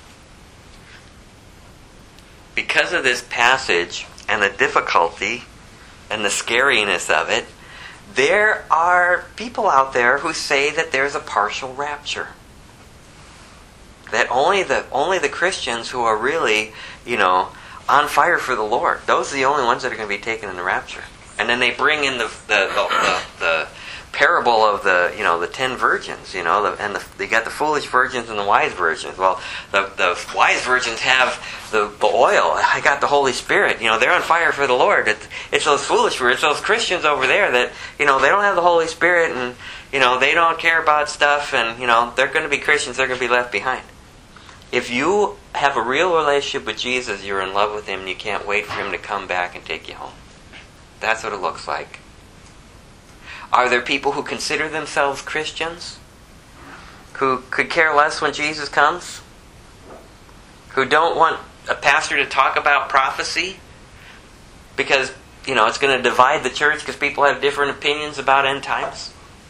Because of this passage, and the difficulty, and the scariness of it, there are people out there who say that there's a partial rapture. That only the Christians who are really, on fire for the Lord, those are the only ones that are going to be taken in the rapture. And then they bring in the parable of the 10 virgins, they got the foolish virgins and the wise virgins. Well, the wise virgins have the oil. I got the Holy Spirit. They're on fire for the Lord. It's those foolish virgins, those Christians over there that they don't have the Holy Spirit, and they don't care about stuff, and they're going to be Christians. They're going to be left behind. If you have a real relationship with Jesus, you're in love with Him, and you can't wait for Him to come back and take you home. That's what it looks like. Are there people who consider themselves Christians? Who could care less when Jesus comes? Who don't want a pastor to talk about prophecy? Because, it's going to divide the church because people have different opinions about end times?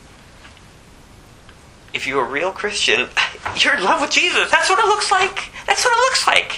If you're a real Christian, you're in love with Jesus. That's what it looks like. That's what it looks like.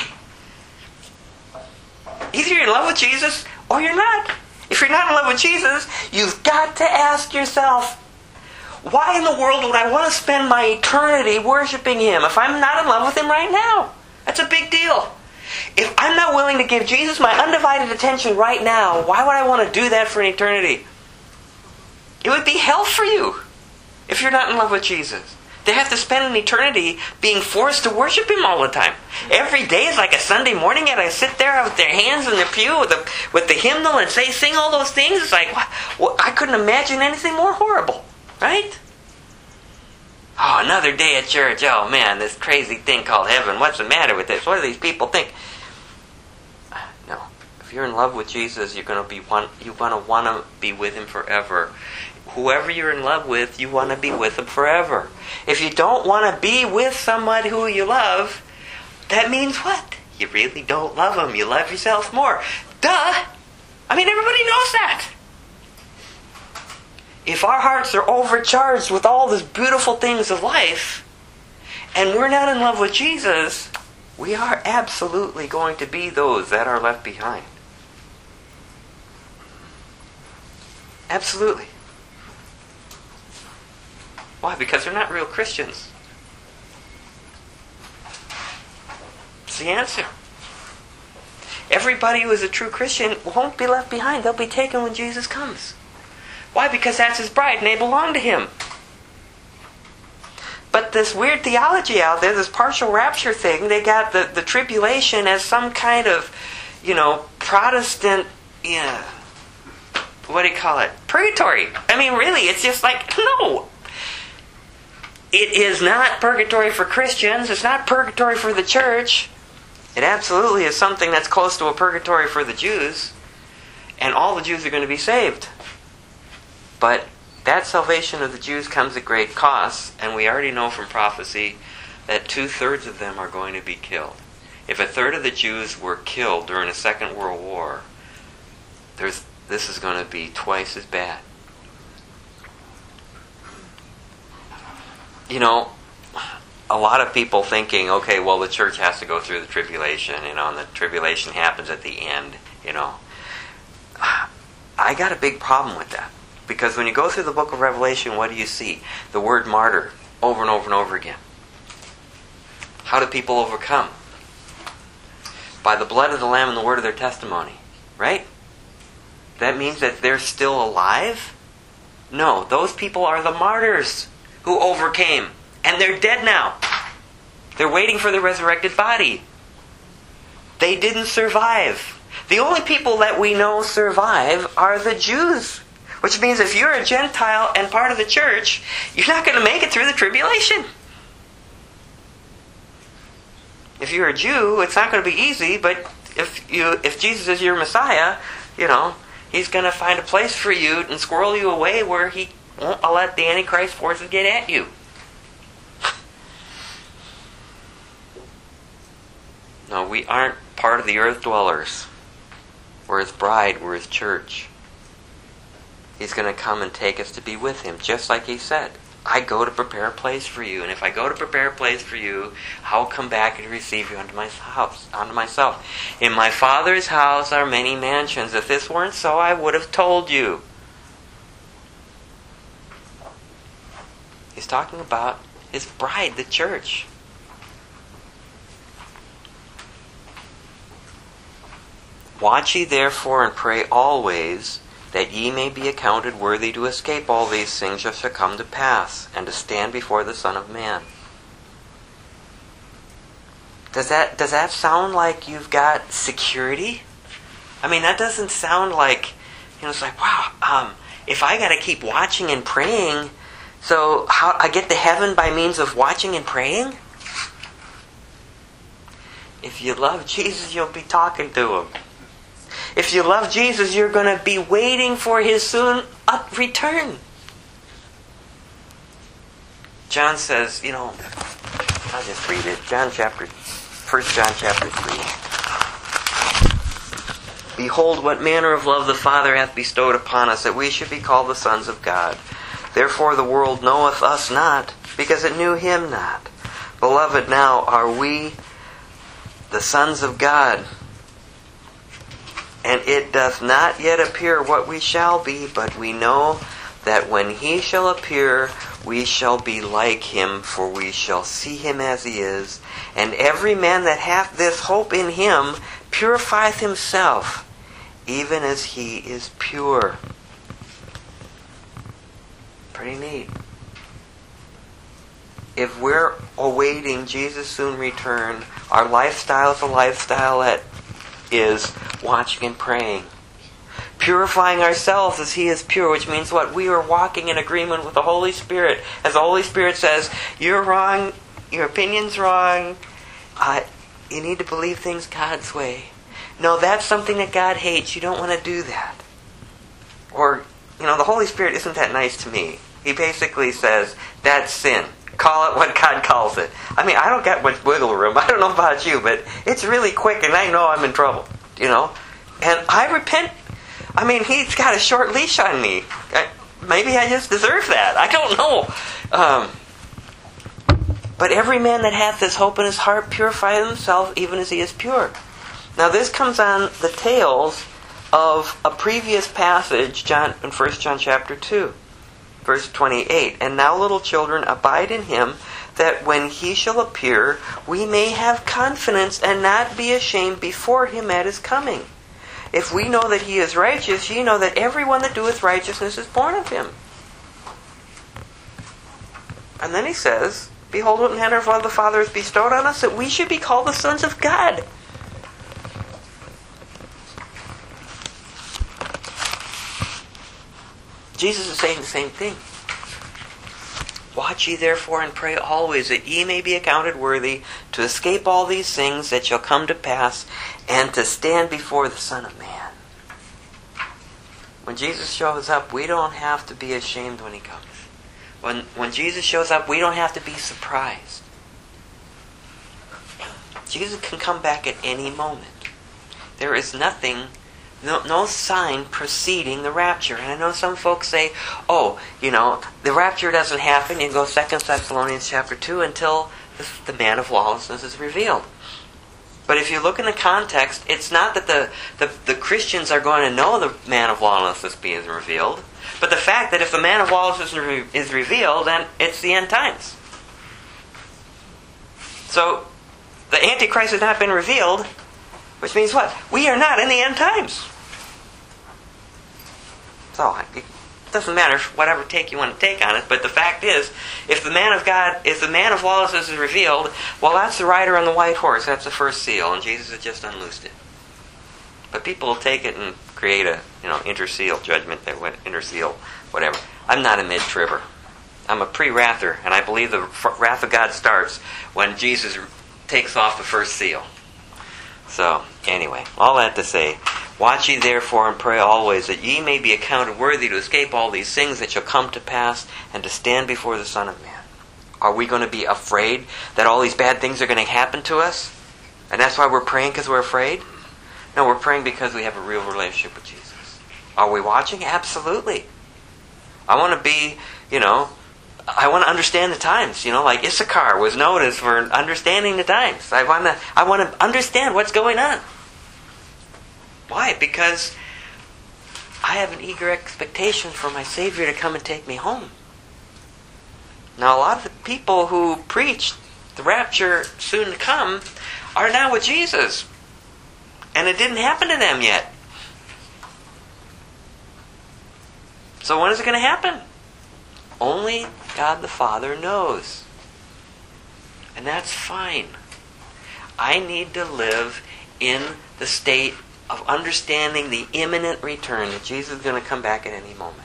Either you're in love with Jesus or you're not. If you're not in love with Jesus, you've got to ask yourself, why in the world would I want to spend my eternity worshiping Him if I'm not in love with Him right now? That's a big deal. If I'm not willing to give Jesus my undivided attention right now, why would I want to do that for an eternity? It would be hell for you if you're not in love with Jesus. They have to spend an eternity being forced to worship Him all the time. Every day is like a Sunday morning, and I sit there with their hands in the pew with the hymnal and sing all those things. It's like, well, I couldn't imagine anything more horrible, right? Oh, another day at church. Oh man, this crazy thing called heaven. What's the matter with this? What do these people think? No. If you're in love with Jesus, you're going to want to be with Him forever. Whoever you're in love with, you want to be with them forever. If you don't want to be with someone who you love, that means what? You really don't love them. You love yourself more. Duh! I mean, everybody knows that. If our hearts are overcharged with all these beautiful things of life, and we're not in love with Jesus, We are absolutely going to be those that are left behind. Absolutely. Why? Because they're not real Christians. It's the answer. Everybody who is a true Christian won't be left behind. They'll be taken when Jesus comes. Why? Because that's His bride and they belong to Him. But this weird theology out there, this partial rapture thing, they got the tribulation as some kind of, Protestant, what do you call it? Purgatory. I mean, really, it's just like, no. It is not purgatory for Christians. It's not purgatory for the church. It absolutely is something that's close to a purgatory for the Jews. And all the Jews are going to be saved. But that salvation of the Jews comes at great cost. And we already know from prophecy that 2/3 of them are going to be killed. If 1/3 of the Jews were killed during the Second World War, this is going to be twice as bad. A lot of people thinking, okay, well, the church has to go through the tribulation, and the tribulation happens at the end, I got a big problem with that. Because when you go through the book of Revelation, what do you see? The word martyr over and over and over again. How do people overcome? By the blood of the Lamb and the word of their testimony. Right? That means that they're still alive? No, those people are the martyrs who overcame. And they're dead now. They're waiting for the resurrected body. They didn't survive. The only people that we know survive are the Jews. Which means if you're a Gentile and part of the church, you're not going to make it through the tribulation. If you're a Jew, it's not going to be easy, but if Jesus is your Messiah, He's going to find a place for you and squirrel you away where He won't let the Antichrist forces get at you. No, we aren't part of the earth dwellers. We're His bride, we're His church. He's going to come and take us to be with Him, just like He said. I go to prepare a place for you, and if I go to prepare a place for you, I'll come back and receive you unto myself. In my Father's house are many mansions. If this weren't so, I would have told you. He's talking about His bride, the church. Watch ye therefore and pray always, that ye may be accounted worthy to escape all these things that shall come to pass, and to stand before the Son of Man. Does that sound like you've got security? I mean, that doesn't sound like, it's like, wow, if I got to keep watching and praying, so how I get to heaven by means of watching and praying? If you love Jesus, you'll be talking to Him. If you love Jesus, you're going to be waiting for His soon return. John says, I'll just read it. 1 John chapter 3. Behold, what manner of love the Father hath bestowed upon us, that we should be called the sons of God. Therefore the world knoweth us not, because it knew Him not. Beloved, now are we the sons of God. And it doth not yet appear what we shall be, but we know that when He shall appear, we shall be like Him, for we shall see Him as He is. And every man that hath this hope in Him purifieth himself, even as He is pure. Pretty neat. If we're awaiting Jesus' soon return, our lifestyle is a lifestyle that is watching and praying. Purifying ourselves as He is pure, which means what? We are walking in agreement with the Holy Spirit. As the Holy Spirit says, you're wrong, your opinion's wrong, you need to believe things God's way. No, that's something that God hates. You don't want to do that. Or, the Holy Spirit isn't that nice to me. He basically says, that's sin. Call it what God calls it. I mean, I don't get much wiggle room. I don't know about you, but it's really quick and I know I'm in trouble, And I repent. I mean, He's got a short leash on me. Maybe I just deserve that. I don't know. But every man that hath this hope in his heart purifieth himself even as he is pure. Now this comes on the tails of a previous passage in 1 John chapter 2, verse 28. And now, little children, abide in him, that when he shall appear, we may have confidence and not be ashamed before him at his coming. If we know that he is righteous, ye know that every one that doeth righteousness is born of him. And then he says, behold, what manner of love the Father hath bestowed on us, that we should be called the sons of God. Jesus is saying the same thing. Watch ye therefore and pray always, that ye may be accounted worthy to escape all these things that shall come to pass, and to stand before the Son of Man. When Jesus shows up, we don't have to be ashamed when he comes. When Jesus shows up, we don't have to be surprised. Jesus can come back at any moment. There is nothing, no sign preceding the rapture. And I know some folks say, the rapture doesn't happen. You go 2 Thessalonians chapter 2 until the man of lawlessness is revealed. But if you look in the context, it's not that the Christians are going to know the man of lawlessness being revealed, but the fact that if the man of lawlessness is revealed, then it's the end times. So, the Antichrist has not been revealed, which means what? We are not in the end times. So, it doesn't matter whatever take you want to take on it, but the fact is, if the man of lawlessness is revealed, well, that's the rider on the white horse. That's the first seal, and Jesus has just unloosed it. But people will take it and create a interseal judgment, interseal, whatever. I'm not a mid-tribber. I'm a pre-wrather, and I believe the wrath of God starts when Jesus takes off the first seal. So, anyway, all that to say, watch ye therefore and pray always, that ye may be accounted worthy to escape all these things that shall come to pass, and to stand before the Son of Man. Are we going to be afraid that all these bad things are going to happen to us? And that's why we're praying, because we're afraid? No, we're praying because we have a real relationship with Jesus. Are we watching? Absolutely. I want to be, I want to understand the times. Like Issachar was noticed for understanding the times. I want to understand what's going on. Why? Because I have an eager expectation for my Savior to come and take me home. Now, a lot of the people who preach the rapture soon to come are now with Jesus. And it didn't happen to them yet. So when is it going to happen? Only God the Father knows. And that's fine. I need to live in the state of understanding the imminent return, that Jesus is going to come back at any moment.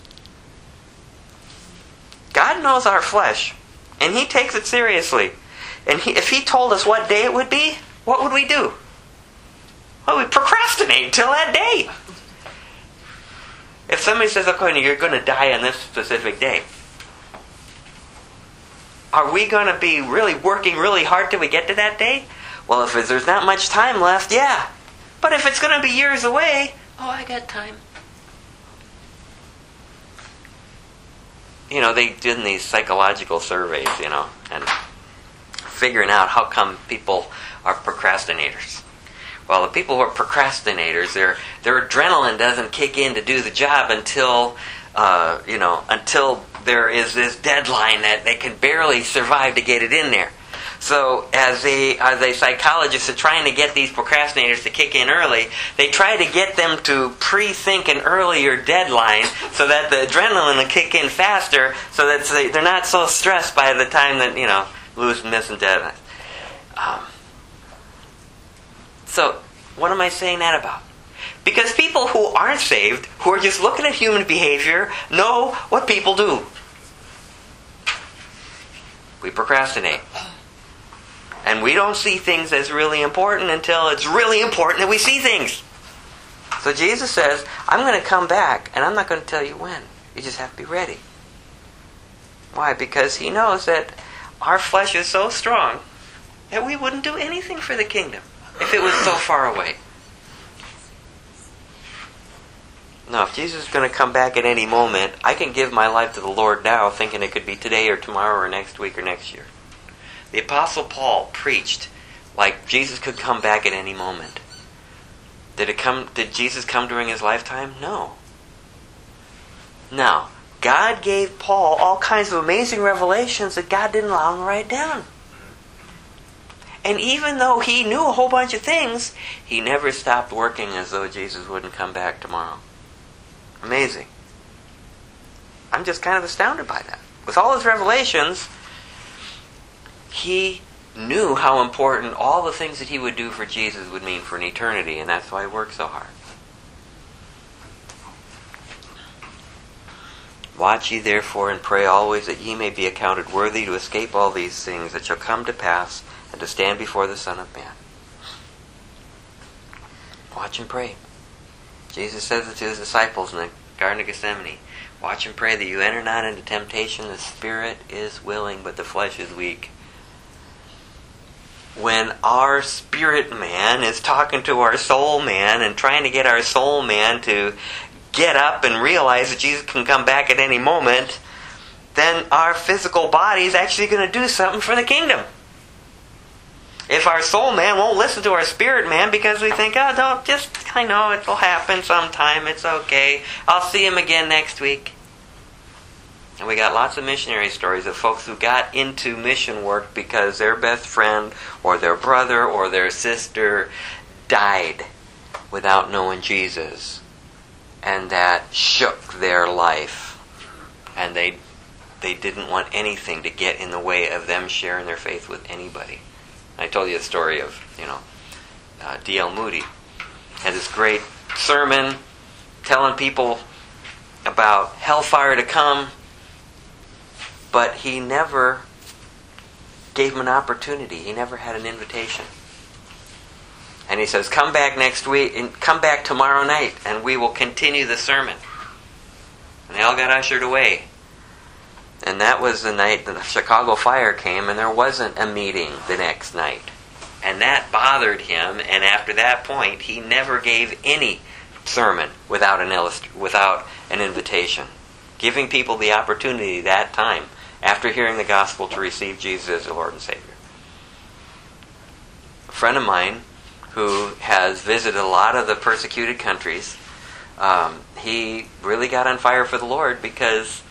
God knows our flesh, and He takes it seriously. And if He told us what day it would be, what would we do? Well, we procrastinate until that day. If somebody says, okay, you're going to die on this specific day, are we going to be really working really hard till we get to that day? Well, if there's not much time left, yeah. But if it's going to be years away, I got time. They did these psychological surveys, and figuring out how come people are procrastinators. Well, the people who are procrastinators, their adrenaline doesn't kick in to do the job until there is this deadline that they can barely survive to get it in there. So, as a psychologist is trying to get these procrastinators to kick in early, they try to get them to pre-think an earlier deadline so that the adrenaline will kick in faster, so that they're not so stressed by the time that, lose and miss and deadlines. So, what am I saying that about? Because people who aren't saved, who are just looking at human behavior, know what people do. We procrastinate. And we don't see things as really important until it's really important that we see things. So Jesus says, I'm going to come back, and I'm not going to tell you when. You just have to be ready. Why? Because He knows that our flesh is so strong that we wouldn't do anything for the kingdom if it was so far away. No, if Jesus is going to come back at any moment, I can give my life to the Lord now thinking it could be today or tomorrow or next week or next year. The Apostle Paul preached like Jesus could come back at any moment. Did Jesus come during his lifetime? No. Now, God gave Paul all kinds of amazing revelations that God didn't allow him to write down. And even though he knew a whole bunch of things, he never stopped working as though Jesus wouldn't come back tomorrow. Amazing. I'm just kind of astounded by that. With all his revelations, he knew how important all the things that he would do for Jesus would mean for an eternity, and that's why he worked so hard. Watch ye therefore and pray always, that ye may be accounted worthy to escape all these things that shall come to pass, and to stand before the Son of Man. Watch and pray. Jesus says it to his disciples in the Garden of Gethsemane. Watch and pray that you enter not into temptation. The spirit is willing, but the flesh is weak. When our spirit man is talking to our soul man and trying to get our soul man to get up and realize that Jesus can come back at any moment, then our physical body is actually going to do something for the kingdom. If our soul man won't listen to our spirit man because we think, I know it'll happen sometime, it's okay, I'll see him again next week. And we got lots of missionary stories of folks who got into mission work because their best friend or their brother or their sister died without knowing Jesus. And that shook their life. And they didn't want anything to get in the way of them sharing their faith with anybody. I told you the story of, D.L. Moody. Had this great sermon telling people about hellfire to come, but he never gave them an opportunity. He never had an invitation. And he says, come back next week, and come back tomorrow night, and we will continue the sermon. And they all got ushered away. And that was the night that the Chicago fire came, and there wasn't a meeting the next night. And that bothered him, and after that point, he never gave any sermon without an invitation. Giving people the opportunity that time, after hearing the gospel, to receive Jesus as their Lord and Savior. A friend of mine who has visited a lot of the persecuted countries, he really got on fire for the Lord because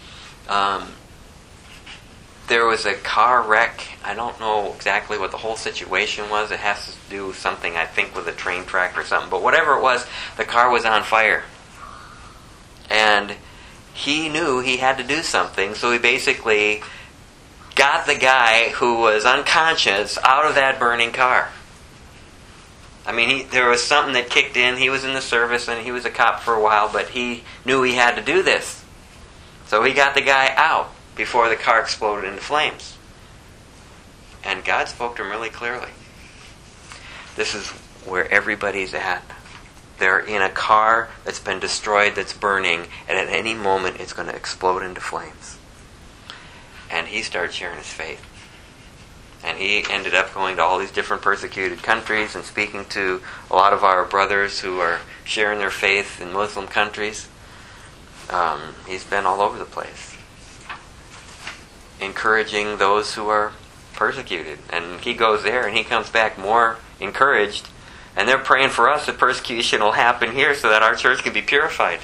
there was a car wreck. I don't know exactly what the whole situation was. It has to do with something, I think, with a train track or something. But whatever it was, the car was on fire. And he knew he had to do something, so he basically got the guy who was unconscious out of that burning car. I mean, there was something that kicked in. He was in the service and he was a cop for a while, but he knew he had to do this. So he got the guy out before the car exploded into flames. And God spoke to him really clearly. This is where everybody's at. They're in a car that's been destroyed, that's burning, and at any moment it's going to explode into flames. And he started sharing his faith. And he ended up going to all these different persecuted countries and speaking to a lot of our brothers who are sharing their faith in Muslim countries. He's been all over the place, encouraging those who are persecuted. And he goes there and he comes back more encouraged. And they're praying for us that persecution will happen here so that our church can be purified.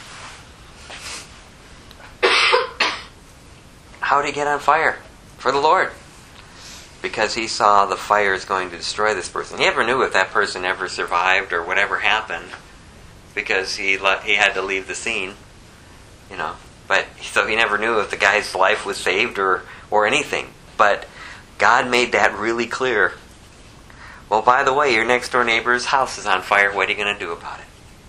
How did he get on fire for the Lord? Because he saw the fire is going to destroy this person. He never knew if that person ever survived or whatever happened, because he had to leave the scene, But so he never knew if the guy's life was saved or anything. But God made that really clear. Well, by the way, your next door neighbor's house is on fire. What are you going to do about it?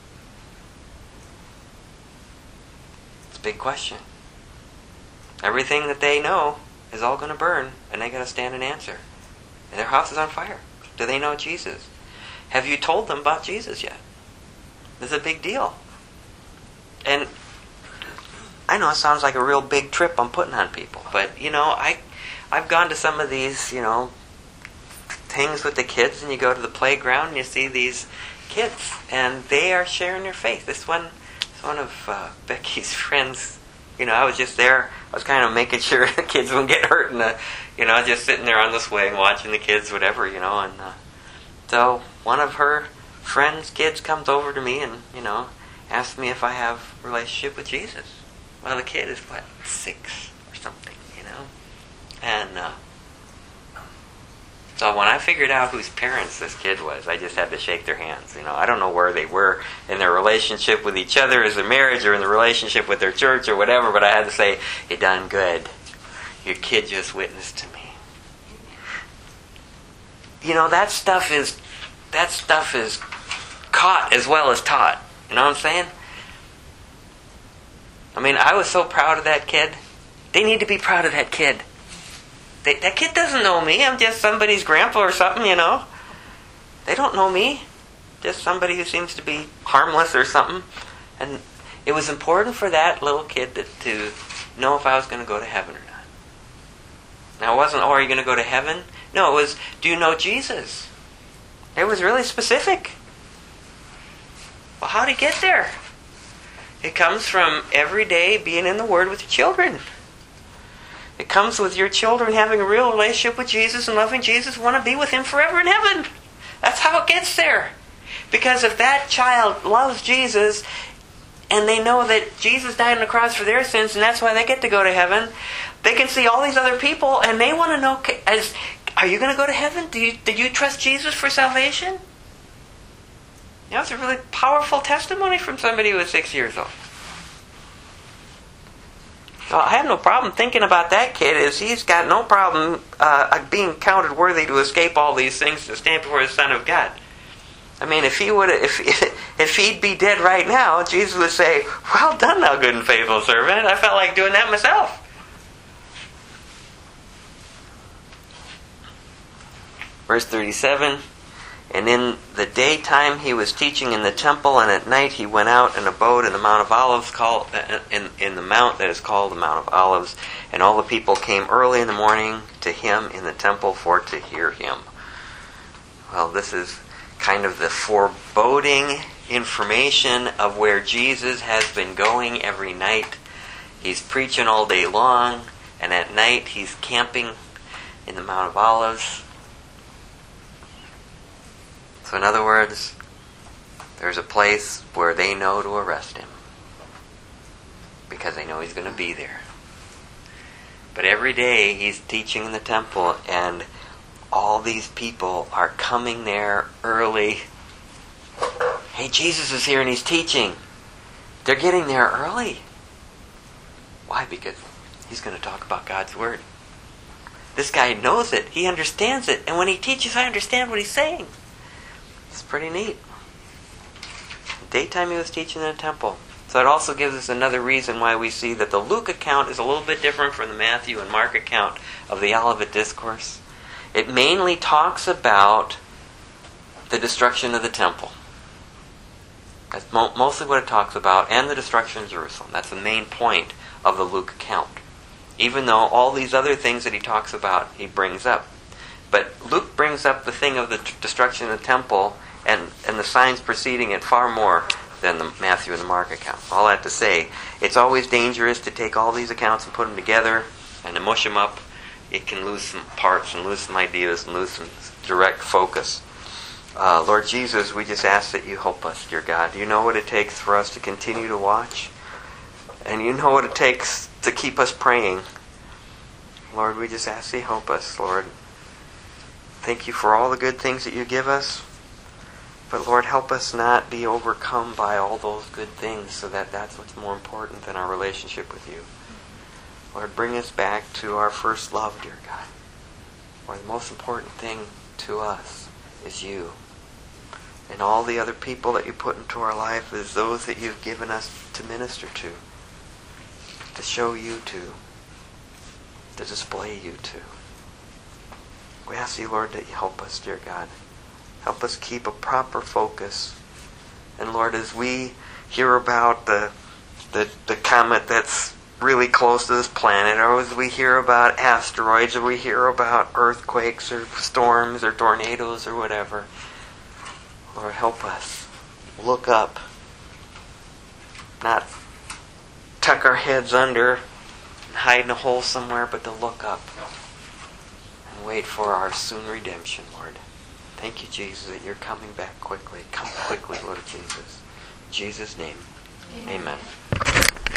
It's a big question. Everything that they know is all going to burn, and they got to stand and answer. And their house is on fire. Do they know Jesus? Have you told them about Jesus yet? This is a big deal. And I know it sounds like a real big trip I'm putting on people, but I've gone to some of these things with the kids, and you go to the playground and you see these kids, and they are sharing their faith. This one of Becky's friends I was just there. I was kind of making sure the kids wouldn't get hurt, and just sitting there on the swing watching the kids, whatever, and so one of her friends' kids comes over to me and asks me if I have a relationship with Jesus. Well, the kid is 6 or something, and so when I figured out whose parents this kid was, I just had to shake their hands. I don't know where they were in their relationship with each other as a marriage or in the relationship with their church or whatever, but I had to say, you done good. Your kid just witnessed to me. That stuff is caught as well as taught. You know what I'm saying? I was so proud of that kid. They need to be proud of that kid. That kid doesn't know me. I'm just somebody's grandpa or something, They don't know me. Just somebody who seems to be harmless or something. And it was important for that little kid to know if I was going to go to heaven or not. Now, it wasn't, are you going to go to heaven? No, it was, do you know Jesus? It was really specific. Well, how to get there? It comes from every day being in the Word with your children. It comes with your children having a real relationship with Jesus and loving Jesus, want to be with Him forever in heaven. That's how it gets there. Because if that child loves Jesus and they know that Jesus died on the cross for their sins and that's why they get to go to heaven, they can see all these other people and they want to know, are you going to go to heaven? Did you trust Jesus for salvation? It's a really powerful testimony from somebody who was 6 years old. So I have no problem thinking about that kid, as he's got no problem being counted worthy to escape all these things to stand before the Son of God. If he'd be dead right now, Jesus would say, "Well done, thou good and faithful servant." I felt like doing that myself. Verse 37. And in the daytime he was teaching in the temple, and at night he went out and abode in the Mount of Olives, in the mount that is called the Mount of Olives. And all the people came early in the morning to him in the temple for to hear him. Well, this is kind of the foreboding information of where Jesus has been going every night. He's preaching all day long, and at night he's camping in the Mount of Olives. So in other words, there's a place where they know to arrest him because they know he's going to be there. But every day he's teaching in the temple and all these people are coming there early. Hey, Jesus is here and he's teaching. They're getting there early. Why? Because he's going to talk about God's Word. This guy knows it. He understands it. And when he teaches, I understand what he's saying. It's pretty neat. Daytime he was teaching in the temple. So it also gives us another reason why we see that the Luke account is a little bit different from the Matthew and Mark account of the Olivet Discourse. It mainly talks about the destruction of the temple. That's mostly what it talks about, and the destruction of Jerusalem. That's the main point of the Luke account. Even though all these other things that he talks about, he brings up. But Luke brings up the thing of the destruction of the temple and the signs preceding it far more than the Matthew and the Mark account. All that to say, it's always dangerous to take all these accounts and put them together and to mush them up. It can lose some parts and lose some ideas and lose some direct focus. Lord Jesus, we just ask that you help us, dear God. You know what it takes for us to continue to watch. And you know what it takes to keep us praying. Lord, we just ask that you help us, Lord. Thank you for all the good things that you give us. But Lord, help us not be overcome by all those good things so that that's what's more important than our relationship with you. Lord, bring us back to our first love, dear God. Lord, the most important thing to us is you. And all the other people that you put into our life is those that you've given us to minister to show you to display you to. We ask you, Lord, that you help us, dear God. Help us keep a proper focus. And Lord, as we hear about the comet that's really close to this planet, or as we hear about asteroids, or we hear about earthquakes or storms or tornadoes or whatever, Lord, help us look up, not tuck our heads under and hide in a hole somewhere, but to look up and wait for our soon redemption, Lord. Thank you, Jesus, that you're coming back quickly. Come quickly, Lord Jesus. In Jesus' name, amen.